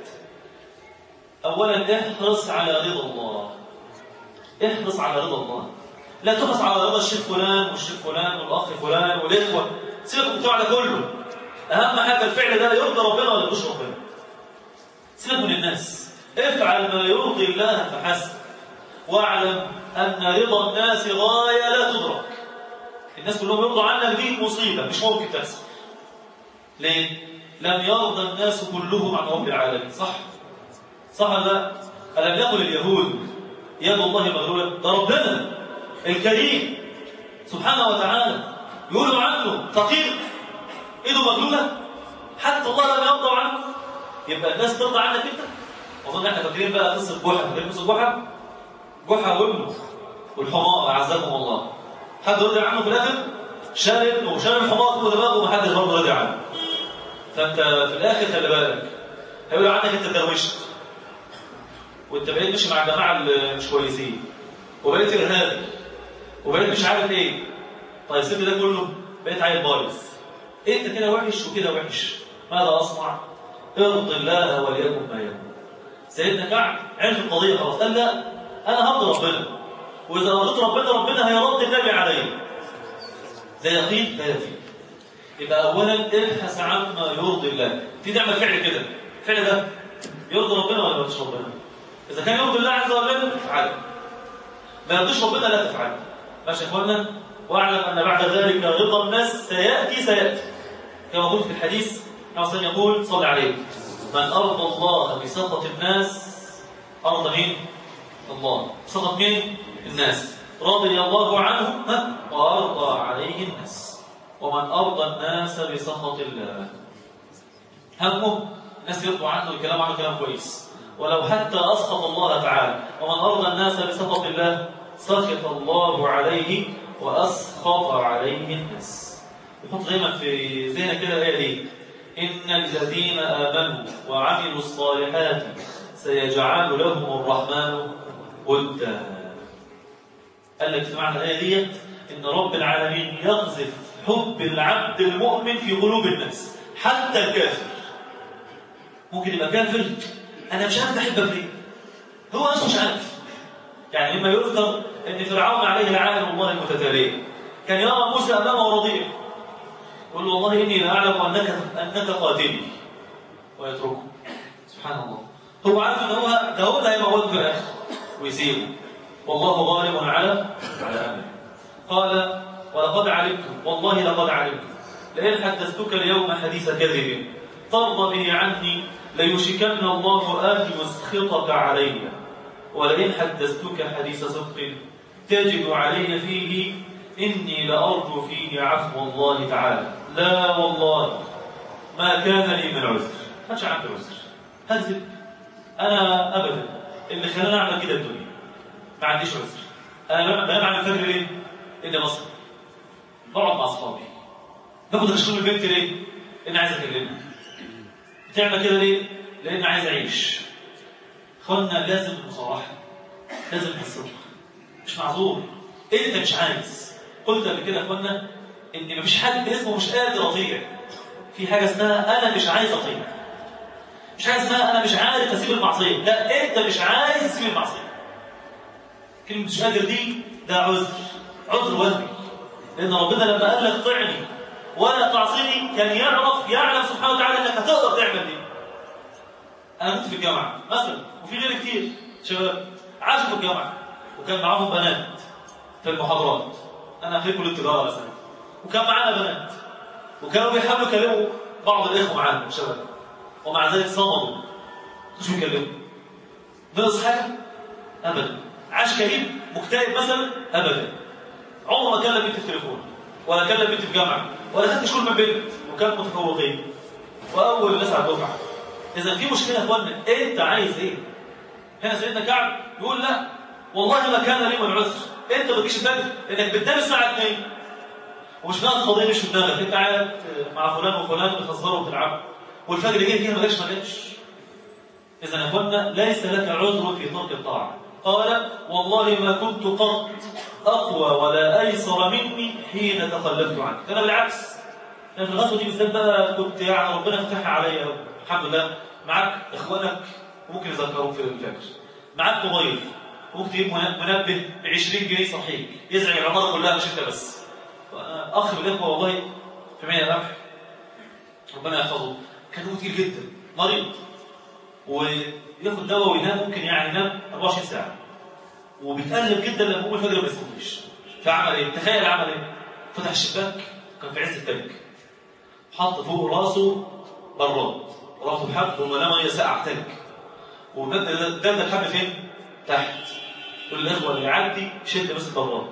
اولا احرص على رضا الله، احرص على رضا الله، لا تحرص على رضا الشيخ فلان والشيخ فلان والاخ فلان والاخوه. سيبك من بتوع ده كله. اهم حاجه الفعل ده يرضي ربنا ولا يرضيش ربنا. سيبك من الناس، افعل ما يرضي الله فحسب، واعلم ان رضا الناس غايه لا تدرك. الناس كلهم يرضوا عنك دي مصيبه مش ممكن تحصل. ليه؟ لم يرضى الناس كلهم عن رب العالمين. صح؟ صح ولا؟ ألم يقل اليهود يد الله مغلوله؟ ده ربنا الكريم سبحانه وتعالى يقولوا عنه فقير ايده مغلوله، حتى الله لم يرضى عنه. يبقى الناس ترضى عنك انت؟ اظن احنا فاكرين بقى قصه جحا. فاكرين قصه جحا؟ جحا وابنه والحمار اعزكم الله. حد رضي عنه في الاخر؟ شال ابنه وشال الحمار فوق دماغه ومحدش برضه رضي عنه. فانت في الاخر خلي بالك هيقولوا عنك انت دروشت وانت بقيت ماشي مع الجماعه اللي مش كويسين وبقيت ارهابي وبقيت مش عارف ايه. طيب سيب ده كله بقيت عيل بايظ. انت كده وحش وكده وحش، ماذا اصنع؟ ارض الله وليكن ما يكون. سيدنا كعب عرف القضية خلاص، قال لا أنا هرضي ربنا، وإذا رضيت ربنا ربنا هيرضي النبي عليه. ده يقين ده يقين. يبقى أولا ابحث عما يرضي الله. في نعمل فعل كده، الفعل ده يرضي ربنا ولا ما يرضيش ربنا؟ إذا كان يرضي الله عز وجل افعله، ما يرضيش ربنا لا تفعله. ماشي يا إخوانا؟ واعلم أن بعد ذلك رضا الناس سيأتي سيأتي كما قلت في الحديث. حسن يقول صلى عليه: من أرضى الله بسخط الناس أرضى مين؟ الله. بسخط مين؟ الناس. رضي الله عنه وأرضى عليه الناس. ومن أرضى الناس بسخط الله همه الناس يرضوا عنه والكلام عنه كلام كويس، ولو حتى أسخط الله تعالى. ومن أرضى الناس بسخط الله سخط الله عليه وأسخط عليه الناس. يحط دايما في ذهنك كده الآية دي: إن الذين آمنوا وعملوا الصالحات سيجعل لهم الرحمن ودا. قال لك في معنى الآية دي إن رب العالمين يقذف حب العبد المؤمن في قلوب الناس، حتى الكافر. ممكن يبقى كافر أنا مش عارف أحبك ليه، هو أصلا مش عارف. يعني لما يذكر أن فرعون عليه لعائن الله المتتالية كان يرى موسى أمامه رضيع، يقول له والله إني لأعلم أنك أنك قاتلي، ويتركه. سبحان الله، هو عارف أن هو داود هيموته في الآخر ويسيبه، والله غالب على على أمره. قال: ولقد علمتم، والله لقد علمتم، لئن حدثتك اليوم حديث كذب ترضى به عني ليشكن الله آن يسخطك علي، ولئن حدثتك حديث صدق تجد علي فيه إني لأرجو فيه عفو الله تعالى. لا والله ما كان لي من عذر، ما كانش عندي عذر هكذب أنا أبدا. اللي خلاني أعمل كده الدنيا، ما عنديش عذر. أنا بنام عن الفجر ليه؟ إني مصر بقعد مع أصحابي، باخد أشكال البنت ليه؟ لأن عايز أكلمها. بتعمل كده ليه؟ لأن عايز أعيش. إخواننا لازم المصالحة، لازم الصدق، مش معذور. إيه أنت مش عايز؟ قلت قبل كده يا إخواننا إن مفيش حد اسمه مش قادر أطيع. في حاجة اسمها أنا مش عايز أطيع، مش حاجة اسمها أنا مش عارف أسيب المعصية. لا، أنت مش عايز تسيب المعصية. كلمة مش قادر دي ده عذر، عذر وهمي. لأن ربنا لما قال لك طعني ولا تعصيني كان يعرف يعلم سبحانه وتعالى إنك هتقدر تعمل دي. أنا كنت في الجامعة مثلا، وفي غير كتير شباب عاشوا في الجامعة وكان معاهم بنات في المحاضرات. أنا أخرج كل التجارة مثلا، وكان معانا بنات وكانوا بيحاولوا يكلموا بعض الإخوة معانا شباب، ومع ذلك صمدوا مش بيكلموا. نقص حاجة؟ أبدا. عاش كئيب مكتئب مثلا؟ أبدا. عمره ما كلم بنت في التليفون ولا كلم بنت في جامعة ولا خدت شكول من بنت، وكانوا متفوقين وأول الناس على الدفعة. إذا في مشكلة يا إخوانا، أنت عايز إيه؟ هنا سيدنا كعب يقول لا والله ما كان لي من عذر. أنت ما تجيش الفجر إنك بتنام الساعة اتنين ومش فاهم قضية، مش في دماغك، أنت قاعد مع فلان وفلان بتهزروا وبتلعبوا والفجر جه فيها ما جاش ما جاش. إذا يا إخوانا ليس لك عذر في ترك الطاعة. قال: والله ما كنت قط أقوى ولا أيسر مني حين تخلفت عنك. أنا بالعكس، أنا في الغزوة دي بالذات بقى كنت يعني ربنا فتحها عليا الحمد لله. معاك إخوانك وممكن يذكروك في الفجر، معاك موبايل وممكن تجيب منبه ب عشرين جنيه صحيح يزعج العمارة كلها مش أنت بس. أخ من الإخوة والله في مية رمح ربنا يحفظه، كان هو كتير جدا مريض وياخد دواء وينام، ممكن يعني ينام أربعة وعشرين ساعة وبيتقلب جدا لما يقوم الفجر ما يصليش. فعمل ايه؟ تخيل عمل ايه؟ فتح الشباك، كان في عز التلج، حط فوق راسه براد، راسه بحبل ومنام ميه ساقعه تلج، وبدل ده الحبل فين؟ تحت. كل الاخوه اللي يعدي شد بس البراد.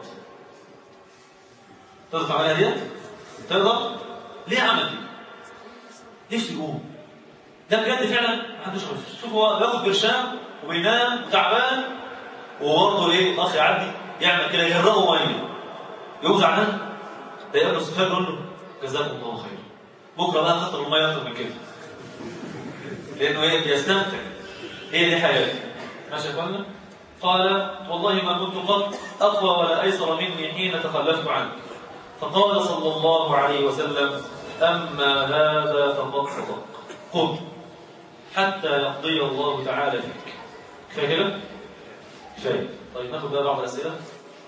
تقدر تعملها ديت؟ تقدر؟ ليه عمل دي؟ ليش يقوم؟ ده بجد فعلا ما عندوش عذر. شوف هو بياخد برشام وبينام وتعبان، وبرضه ايه الاخ يعدي يعمل كده يهرقه ميه، يقوم زعلان، ده يقابله السفير يقول له جزاكم الله خير، بكره بقى خطر الميه اكتر من كده، لانه ايه بيستمتع. هي دي حياته. ماشي يا اخوانا؟ قال: والله ما كنت قط اقوى ولا ايسر مني حين تخلفت عنك. فقال صلى الله عليه وسلم: اما هذا فقد صدق. خذ حتى يقضي الله تعالى فيك. كفايه كده؟ كفايه. طيب ناخد بقى بعض الاسئله.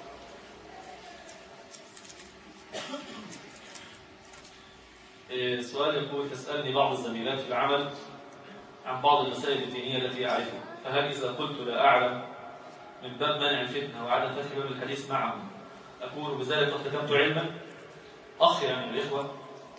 سؤال يقول: تسألني بعض الزميلات في العمل عن بعض المسائل الدينية التي أعرفها، فهل إذا قلت لا أعلم من باب منع الفتنة وعدم فتح باب الحديث معهم أكون بذلك قد كتمت علما؟ أخ يعني من الإخوة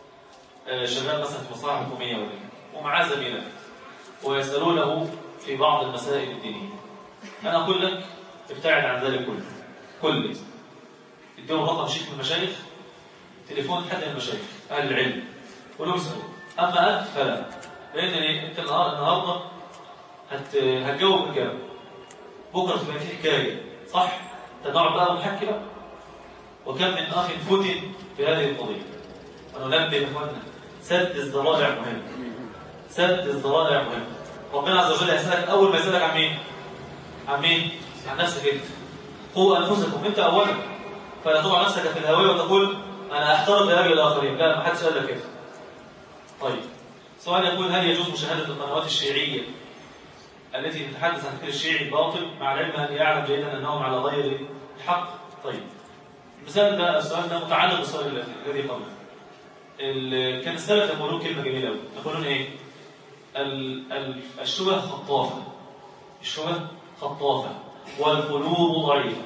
شغال مثلا في مصلحة حكومية ولا ومعاه زميلات ويسألونه في بعض المسائل الدينية، أنا أقول لك ابتعد عن ذلك كله كله. اديهم رقم شيخ من المشايخ، تليفون حد من المشايخ أهل العلم ولو يسألوا. أما أنت فلا، لأن أنت النهاردة هت... هتجاوب إجابة، بكرة تبقى في حكاية صح؟ تنقعد بقى ونحكي بقى. وكم من أخ فتن في هذه القضية. وننبه يا إخواننا، سد الذرائع مهم، سد الذرائع مهم. ربنا عز وجل يسألك أول ما يسألك عن مين؟ عن مين؟ عن نفسك أنت. قوا أنفسكم أنت أولا، فلا تضع نفسك في الهوية وتقول أنا أحترق لأجل الآخرين، لا، ما حدش قال لك كده. طيب سؤال يقول: هل يجوز مشاهدة القنوات الشيعية التي تتحدث عن الفكر الشيعي الباطل مع العلم أن يعلم جيدا أنهم على غير الحق؟ طيب المثال ده، السؤال ده متعلق بالسؤال الذي قبله. كان السلف يقولون كلمة جميلة أوي، يقولون إيه؟ ال ال الشبه خطافة، الشبه خطافة والقلوب ضعيفة.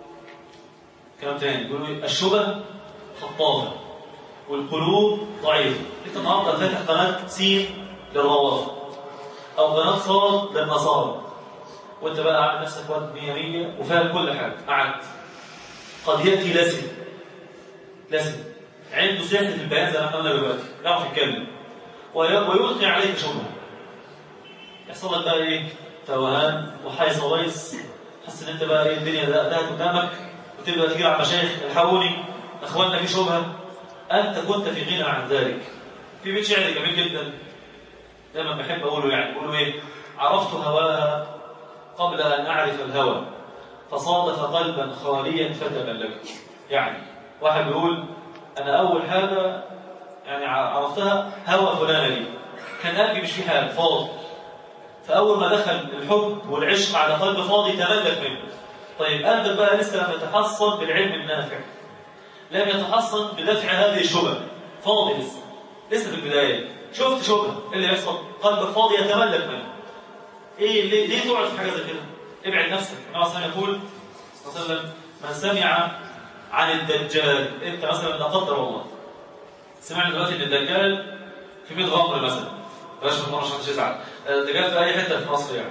كلام تاني يقولوا الشبه خطافة والقلوب ضعيفة. انت النهارده فاتح قناة سين للروافض او قناة صاد للنصارى، وانت بقى عامل نفسك واد مية مية وفاهم كل حاجة، قعدت قد يأتي لسن لسن عنده سحر في البيان زي ما احنا قلنا دلوقتي، يعرف يتكلم ويلقي عليك شبهة، يحصل لك بقى ايه؟ توهان وحيص وبيص، تحس ان انت بقى ايه؟ الدنيا دقت قدامك وتبدا تجري على المشايخ: الحقوني اخواننا في شبهه. انت كنت في غنى عن ذلك. في بيت شعر جميل جدا دايما بحب اقوله، يعني بقوله ايه؟ عرفت هواها قبل ان اعرف الهوى فصادف قلبا خاليا فتملك. يعني واحد بيقول انا اول حاجه يعني عرفتها هوى فلانه دي، كان قلبي مش فيه حاجه، فاضي، فاول ما دخل الحب والعشق على قلب فاضي تملك منه. طيب قلبك بقى لسه لم يتحصن بالعلم النافع، لم يتحصن بدفع هذه الشبهه، فاضي لسه لسه في البدايه، شفت شبهه اللي يحصل؟ قلبك فاضي يتملك منه. ايه ليه, ليه تقعد في حاجه زي كده؟ ابعد نفسك. النبي صلى الله عليه وسلم يقول صلى الله عليه وسلم: من سمع عن الدجال، انت مثلا لا قدر الله سمعنا دلوقتي ان الدجال في بيت غمر مثلا، بلاش من مره عشان تزعل، الدجال في اي حته في مصر يعني.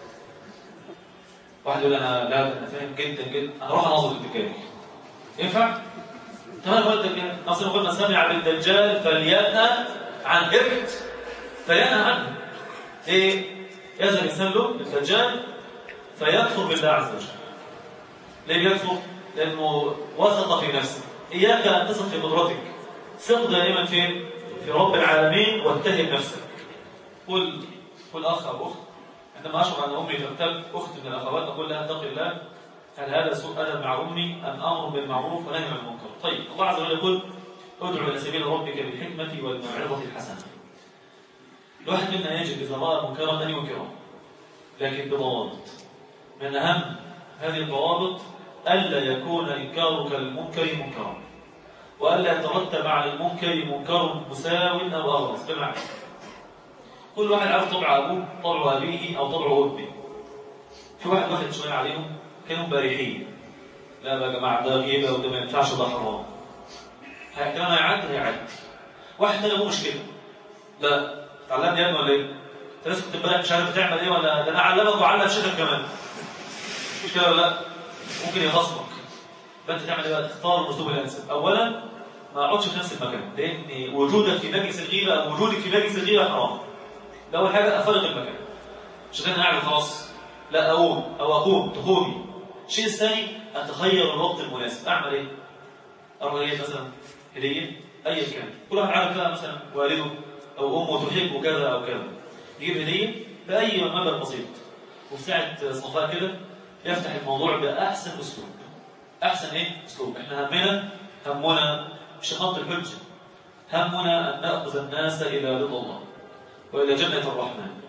واحد يقول انا لا انا فاهم جدا جدا، انا اروح انظر الدجال، ينفع؟ تمام. هو الدجال اصلا يقول: من سمع بالدجال فلينهى عن ابعد، فينهى عنه. ايه؟ يذهب الانسان له الدجال فيكفر بالله عز وجل. ليه بيكفر؟ لانه وثق في نفسه. اياك ان تثق في قدرتك، ثق دائما فين؟ في رب العالمين، واتهم نفسك. قل قل اخ او اخت: عندما اشعر ان امي تغتاب اخت من الاخوات اقول لها: اتق الله، هل هذا سوء ادب مع امي ام امر بالمعروف ونهي عن المنكر؟ طيب الله عز وجل يقول: ادعو الى سبيل ربك بالحكمه والموعظه الحسنه. الواحد منا يجب اذا راى منكرا ان ينكره، لكن بضوابط. من اهم هذه الضوابط الا يكون انكارك للمنكر منكرا، والا يترتب على المنكر منكر مساو او اغرس. بالمعنى كل واحد عارف طبع ابوه، طبع ابيه، او طبع امه. في واحد واحد شويه عليهم كانوا بارحين، لا بقى يا جماعه ده غيبه وده ما ينفعش، ده حرام، كان هيعدي هيعدي. واحد ثاني ابوه مش كده، لا اتعلمني يا ابني ولا ايه؟ انت لسه كنت امبارح مش عارف تعمل ايه، ولا ده انا اعلمك واعلم شيخك كمان، مش كده ولا لا؟ ممكن يخصمك. فانت تعمل ايه بقى؟ تختار الاسلوب الانسب. اولا ما اقعدش في نفس المكان، لان وجودك في مجلس الغيبه او وجودك في مجلس الغيبه حرام. ده اول حاجه، افرغ المكان، مش انا قاعد خلاص، لا اقوم او اقوم تقومي. الشيء الثاني اتخير الوقت المناسب. اعمل ايه؟ اروح ايه مثلا؟ هديه ايا كان، كل واحد عارف بقى مثلا والده او امه تحب كذا او كذا، يجيب هديه باي مبلغ بسيط، وفي ساعه صفاء كده يفتح الموضوع باحسن اسلوب. احسن ايه؟ اسلوب. احنا همنا همنا مش خط الحجه، همنا ان ناخذ الناس الى رضا الله والى جنه الرحمن.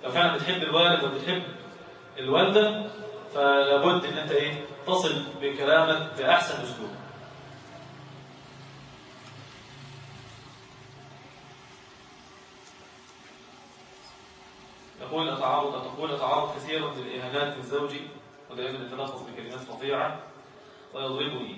لو فعلا بتحب الوالد وبتحب الوالدة فلابد ان انت ايه تصل بكلامك باحسن اسلوب. يقول اتعرض تقول اتعرض كثيرا للاهانات من زوجي ودائما يتلفظ بكلمات فظيعه ويضربني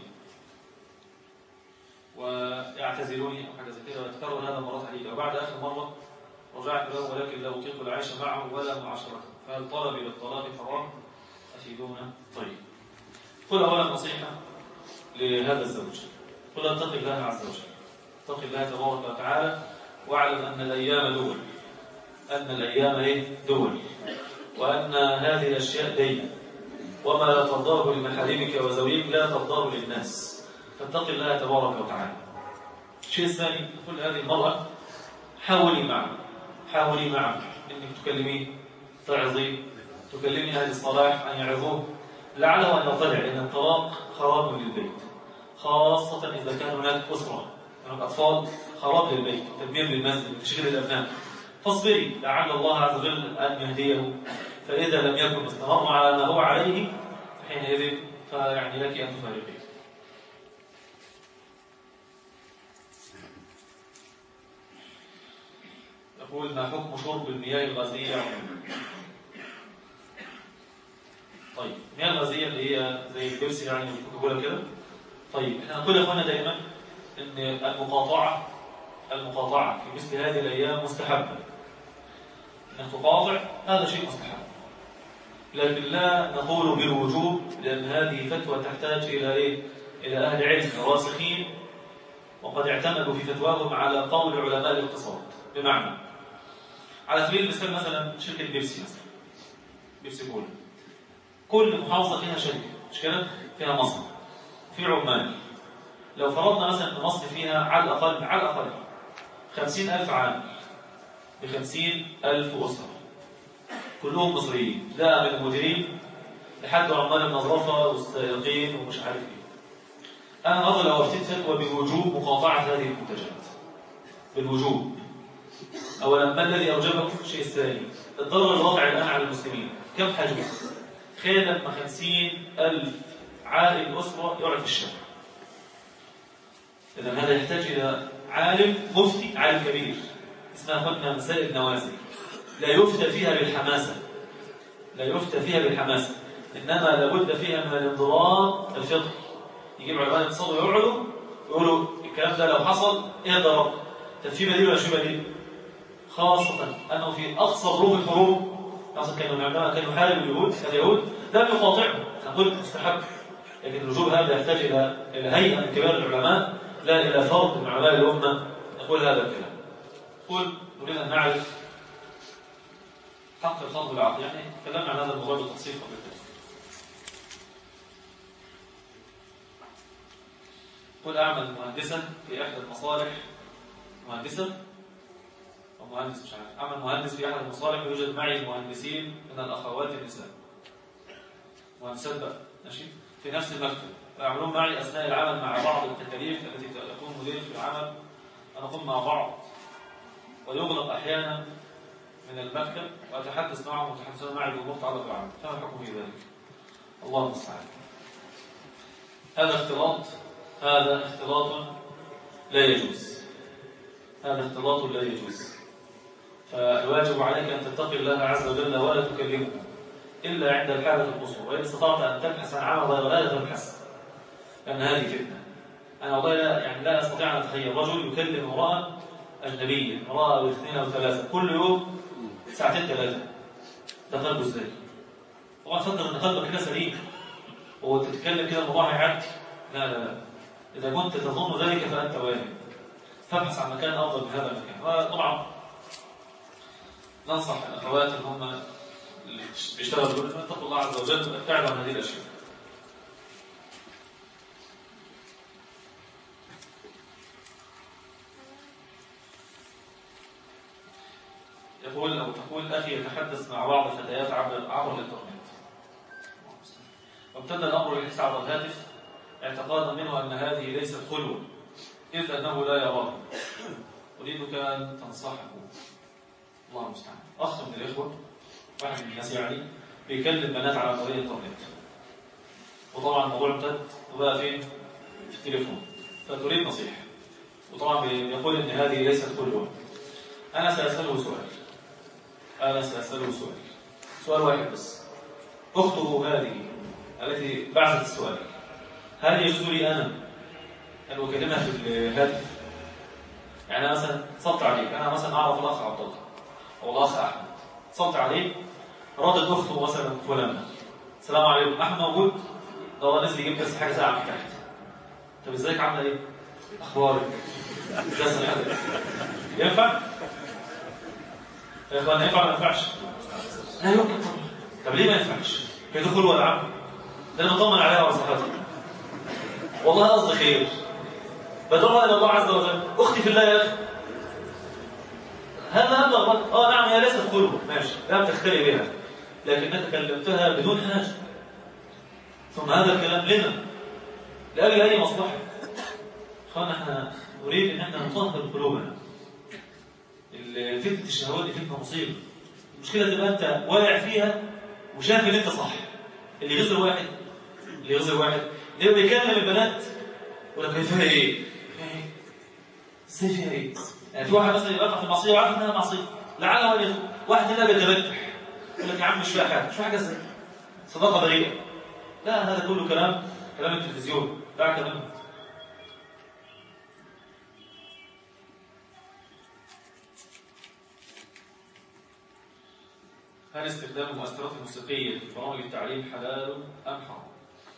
ويعتزلوني او حاجه زي كده، ويتكرر هذا مرات عديده، وبعد اخر مره رجعت له ولكن لا اطيق العيش معه ولا معاشرته، فهل طلبي للطلاق حرام؟ افيدونا. طيب، قل اولا نصيحه لهذا الزوج، قل اتق الله عز وجل، اتق الله تبارك وتعالى، واعلم ان الايام دول، ان الايام ايه دول، وان هذه الاشياء دين، وما لا ترضاه لمحارمك وزوجك لا ترضاه للناس، فاتق الله تبارك وتعالى. الشيء الثاني، كل هذه المرأة حاولي معه حاولي معه انك تكلميه، تعظيه، تكلمي اهل الصلاح ان يعظوه، لعله ان يطلع ان الطلاق خراب للبيت، خاصة اذا كان هناك اسرة، هناك اطفال، خراب للبيت، تدمير للمنزل، تشغيل الابناء. فاصبري لعل الله عز وجل ان يهديه، فاذا لم يكن استمر على ما هو عليه فحينئذ فيعني لك ان تفارقيه. يقول ما حكم شرب المياه الغازية؟ طيب، المياه الغازية اللي هي زي البيبسي يعني والكوكاكولا كده. طيب، احنا نقول يا اخوانا دائما ان المقاطعة المقاطعة في مثل هذه الايام مستحبة، انك تقاطع هذا شيء مستحب، لكن لا نقول بالوجوب، لان هذه فتوى تحتاج الى ايه؟ الى اهل علم راسخين، وقد اعتمدوا في فتواهم على قول علماء الاقتصاد. بمعنى، على سبيل المثال مثلا شركة بيبسي مثلا، بيبسي كولا، كل محافظة فيها شركة، مش كده؟ فيها مصنع، في عمال. لو فرضنا مثلا ان مصر فيها على الاقل على الاقل خمسين ألف عامل بخمسين ألف أسرة، كلهم مصريين، لا من المديرين لحد عمال النظافة والسائقين ومش عارف ايه. انا اظن لو افتيت فتوى بوجوب مقاطعة هذه المنتجات بالوجوب، اولا ما الذي اوجبه؟ الشيء الثاني، الضرر الواقع الان على المسلمين كم حجمه؟ تخيل لما خمسين ألف عائل أسرة يقعد في الشارع. إذا هذا يحتاج إلى عالم مفتي، عالم كبير، اسمها قلنا مسائل نوازل، لا يفتى فيها بالحماسة، لا يفتى فيها بالحماسة، إنما لابد فيها من الانضباط الفقهي. يجيب علماء الاقتصاد ويقعدوا يقولوا الكلام ده لو حصل إيه الضرر؟ طب في بديل ولا شو بديل؟ خاصة أنه في أقصى ظروف الحروب أصلا كانوا عندما كانوا يحاربوا اليهود اليهود لم يقاطعهم، نقول مستحب، لكن الوجوب هذا يحتاج إلى إلى هيئة من كبار العلماء، لا إلى فرد من علماء الأمة نقول هذا الكلام. قل نريد أن نعرف حق الفرد بالعقل، يعني تكلمنا عن هذا الموضوع بالتفصيل قبل كده. قل أعمل مهندسا في إحدى المصالح، مهندسا أو مهندس مش عارف، أعمل مهندس في أحد المصالح ويوجد معي مهندسين من الأخوات النساء، مهندسات بقى ماشي في نفس المكتب، ويعملون معي أثناء العمل مع بعض التكاليف التي تكون مدير في العمل، ونقوم مع بعض، ويغلق أحيانا من المكتب وأتحدث معهم ويتحدثون معي بأمور تتعلق بالعمل، فما الحكم في ذلك؟ الله المستعان. هذا اختلاط، هذا اختلاط لا يجوز، هذا اختلاط لا يجوز، فالواجب عليك أن تتقي الله عز وجل ولا تكلمه إلا عند الحاجة القصوى، وإن استطعت أن تبحث عن عمل غير لا تبحث، لأن هذه فتنة. أنا والله لا يعني لا أستطيع أن أتخيل رجل يكلم امرأة أجنبية، امرأة أو اثنين أو ثلاثة كل يوم ساعتين ثلاثة، ده قلبه إزاي؟ طبعا تفكر أن قلبك كده سليم وتتكلم كده الموضوع هيعدي، لا لا لا، إذا كنت تظن ذلك فأنت واهم، فابحث عن مكان أفضل من هذا المكان. طبعا ننصح الأخوات اللي هم اللي بيشتغلوا دول اتقوا الله عز وجل وابتعدوا عن هذه الأشياء. يقول أو تقول أخي يتحدث مع بعض الفتيات عبر عبر الإنترنت، وابتدى الأمر يحس عبر الهاتف اعتقادا منه أن هذه ليست خلوة، إذ أنه لا يراها، أريدك أن تنصحه. الله المستعان. أخ من الإخوة واحد من الناس يعني بيكلم بنات على طريق الانترنت، وطبعا الموضوع امتد وبقى فين؟ في التليفون، فتريد نصيحة، وطبعا بيقول ان هذه ليست كلها. انا سأسأله سؤال انا سأسأله سؤال سؤال واحد بس. اخته هذه التي بعثت السؤال، هل يجوز لي انا ان اكلمها في الهاتف؟ يعني انا مثلا اتصلت عليك، انا مثلا اعرف الاخ عبد الله او الاخ احمد، اتصلت عليه، ردت اخته مثلا فلانه، السلام عليكم، احمد موجود؟ ده هو نزل يجيب بس حاجه ساعه من تحت. طب ازيك عامله ايه؟ اخبارك؟ ازاي صحتك؟ ينفع؟ يا اخوان ينفع ولا ما ينفعش؟ لا يمكن طبعا. طب ليه ما ينفعش؟ في دخول ولا عم؟ ده انا بطمن عليها وصحتها، والله قصدي خير، بدعوها الى الله عز وجل. اختي في الله يا اخي، هذا أبلغ بك. اه نعم هي ليست خلوة، ماشي، لا تختلي بها، لكنك كلمتها بدون حاجة. ثم هذا الكلام لنا لأجل أي مصلحة. خلنا احنا نريد ان احنا نطهر قلوبنا. فتنة الشهوات دي فتنة مصيبة. المشكلة تبقى انت واقع فيها وشايف ان انت صح. اللي يغزر واحد اللي يغزر واحد اللي بيكلم البنات ولا فيها ايه؟ ازاي فيها ايه؟ يعني في واحد مثلا يبقى في المعصيه وعارف انها معصيه، لعل ولد واحد هنا بيتبجح يقول لك يا عم مش فيها حاجه، مش فيها حاجه ازاي؟ صداقه بريئه. لا، هذا كله كلام كلام التلفزيون، دعك منه. هل استخدام المؤثرات الموسيقيه في برامج التعليم حلال ام حرام؟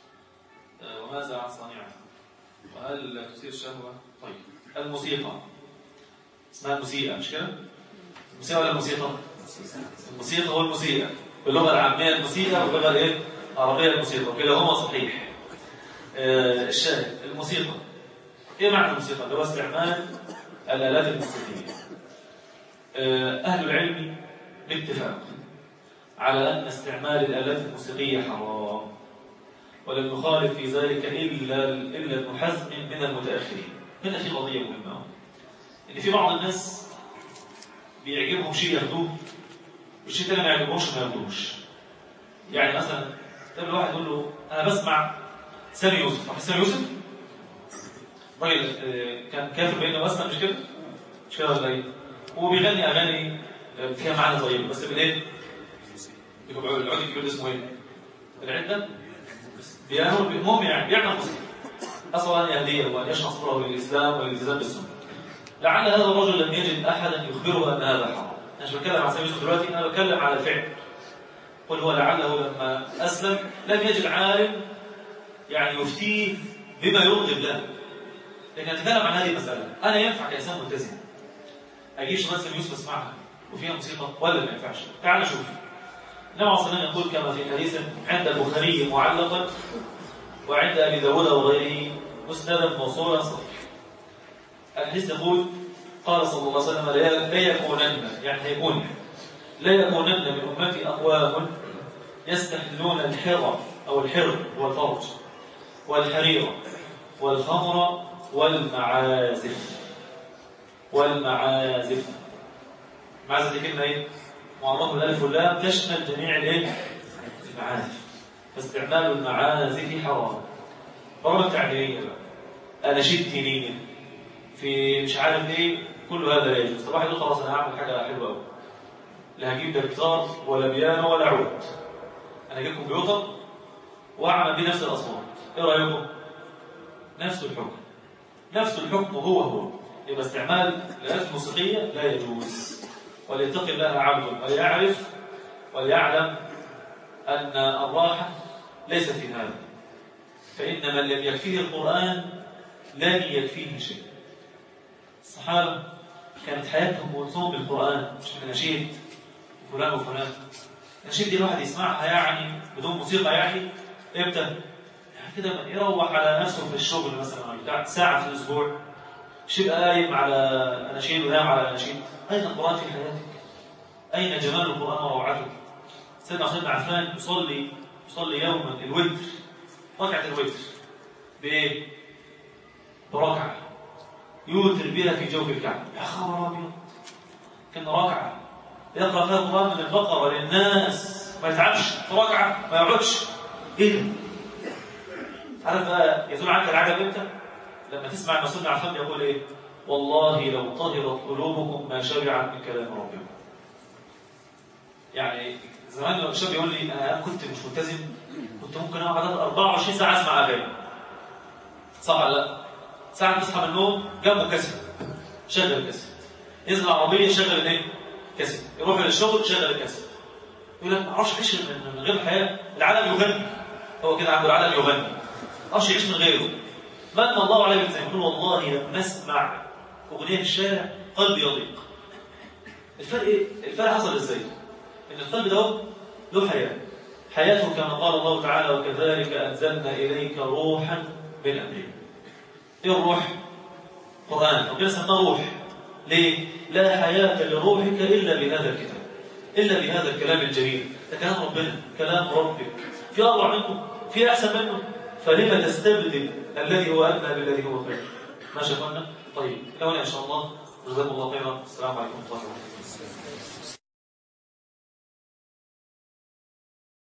آه وماذا عن صانعها؟ وهل تثير شهوه؟ طيب، الموسيقى اسمها الموسيقى مش كده؟ الموسيقى ولا الموسيقى؟ الموسيقى هو الموسيقى، باللغه العاميه الموسيقى، واللغه الايه؟ العربيه الموسيقى، وكلاهما صحيح. آه الشاهد الموسيقى، ايه معنى الموسيقى؟ اللي هو استعمال الالات الموسيقيه. آه اهل العلم باتفاق على ان استعمال الالات الموسيقيه حرام، ولم يخالف في ذلك الا الا ابن حزم من المتاخرين. هنا في قضيه مهمه، ان في بعض الناس بيعجبهم شيء ياخدوه والشيء الثاني ما يعجبهمش ما ياخدوش. يعني مثلا تقابل واحد يقول له انا بسمع سامي يوسف، عارف سامي يوسف؟ راجل كان كافر بينه واسمع، مش كده؟ مش كده ولا ايه؟ هو بيغني اغاني فيها معنى طيب، بس بالايه؟ العود الكبير اسمه ايه؟ العده؟ بيانو. المهم يعني بيعمل موسيقى، اصلا ان يهديه وان يشرح صدره للاسلام والالتزام بالسنه. لعل هذا الرجل لم يجد احدا يخبره ان هذا حرام. انا مش بتكلم عن سامي يوسف دلوقتي، انا بتكلم على الفعل. قل هو لعله لما اسلم لم يجد عالم يعني يفتيه بما يرضي الله. لكن اتكلم عن هذه المساله، انا ينفع كانسان ملتزم اجيب شغلات سامي يوسف اسمعها وفيها موسيقى ولا ما ينفعش؟ تعال شوف. النبي عليه الصلاه يقول كما في حديث عند البخاري معلقا وعند ابي داود وغيره مسندا موصولا صحيح. الحديث يقول قال صلى الله عليه وسلم لا يكونن، يعني يكون لا يكونن من امتي اقوام يستحلون الحر او الحر والفرج والحرير والخمر والمعازف. والمعازف معازف دي كلمه ايه؟ معرفه بالالف واللام تشمل جميع الايه؟ المعازف. فاستعمال المعازف حرام. برامج تعليميه بقى، اناشيد دينيه، في مش عارف ايه، كل هذا لا يجوز. طب واحد يقول خلاص انا هعمل حاجه حلوه قوي، لا هجيب لا جيتار ولا بيانو ولا عود، انا هجيب كمبيوتر واعمل بيه نفس الاصوات. ايه رايكم؟ نفس الحكم نفس الحكم هو هو. يبقى استعمال الآلات الموسيقيه لا يجوز. وليتقي الله عبد وليعرف وليعلم ان الراحه ليست في هذا، فان من لم يكفيه القران لن يكفيه شيء. الصحابه كانت حياتهم مرسوم بالقران، مش بنشيد فلان وفلان. النشيد دي الواحد يسمعها يعني بدون موسيقى، يعني امتى؟ يعني كده يروح على نفسه في الشغل مثلا بتاع ساعه في الاسبوع، مش يبقى قايم على اناشيد وينام على اناشيد. اين القران في حياتك؟ اين جمال القران وروعته؟ سيدنا سيدنا عفان يصلي يصلي يوما الوتر، ركعه الوتر بايه؟ بركعه يوتر بها في جوف الكعبه. يا خبر ابيض، كان ركعه يقرأ فيها القرآن من البقرة للناس ما يتعبش في ركعة ما يقعدش. إيه ده؟ عارف بقى يزول عنك العجب إمتى؟ لما تسمع المسؤول بن عفان يقول إيه؟ والله لو طهرت قلوبكم ما شبعت من كلام ربكم. يعني زمان لو الشاب يقول لي أنا كنت مش ملتزم كنت ممكن أقعد أربعة وعشرين ساعة أسمع أغاني. صح ولا لا؟ ساعة تصحى من النوم جنبه كاسيت شغل كاسيت، ينزل العربية شغل الايه؟ كاسيت، يروح للشغل شغل الكاسيت. يقول لك ما اعرفش اعيش من غير الحياة، العالم يغني، هو كده عنده العالم يغني، ما اعرفش يعيش من غيره. من الله عليه بالزين يقول والله لما اسمع أغنية في الشارع قلبي يضيق. الفرق ايه؟ الفرق حصل ازاي؟ ان القلب ده له حياة، حياته كما قال الله تعالى وكذلك أنزلنا إليك روحا من أمرنا. ايه الروح؟ قرآن، ربنا سماه روح. ليه؟ لا حياة لروحك إلا بهذا الكتاب، إلا بهذا الكلام الجليل. ده كلام ربنا، كلام ربك، في أروع منه؟ في أحسن منه؟ فلما تستبدل الذي هو أدنى بالذي هو خير؟ ما شافنا؟ طيب، إلى هنا إن شاء الله. جزاكم الله خيرا. السلام عليكم ورحمة الله وبركاته.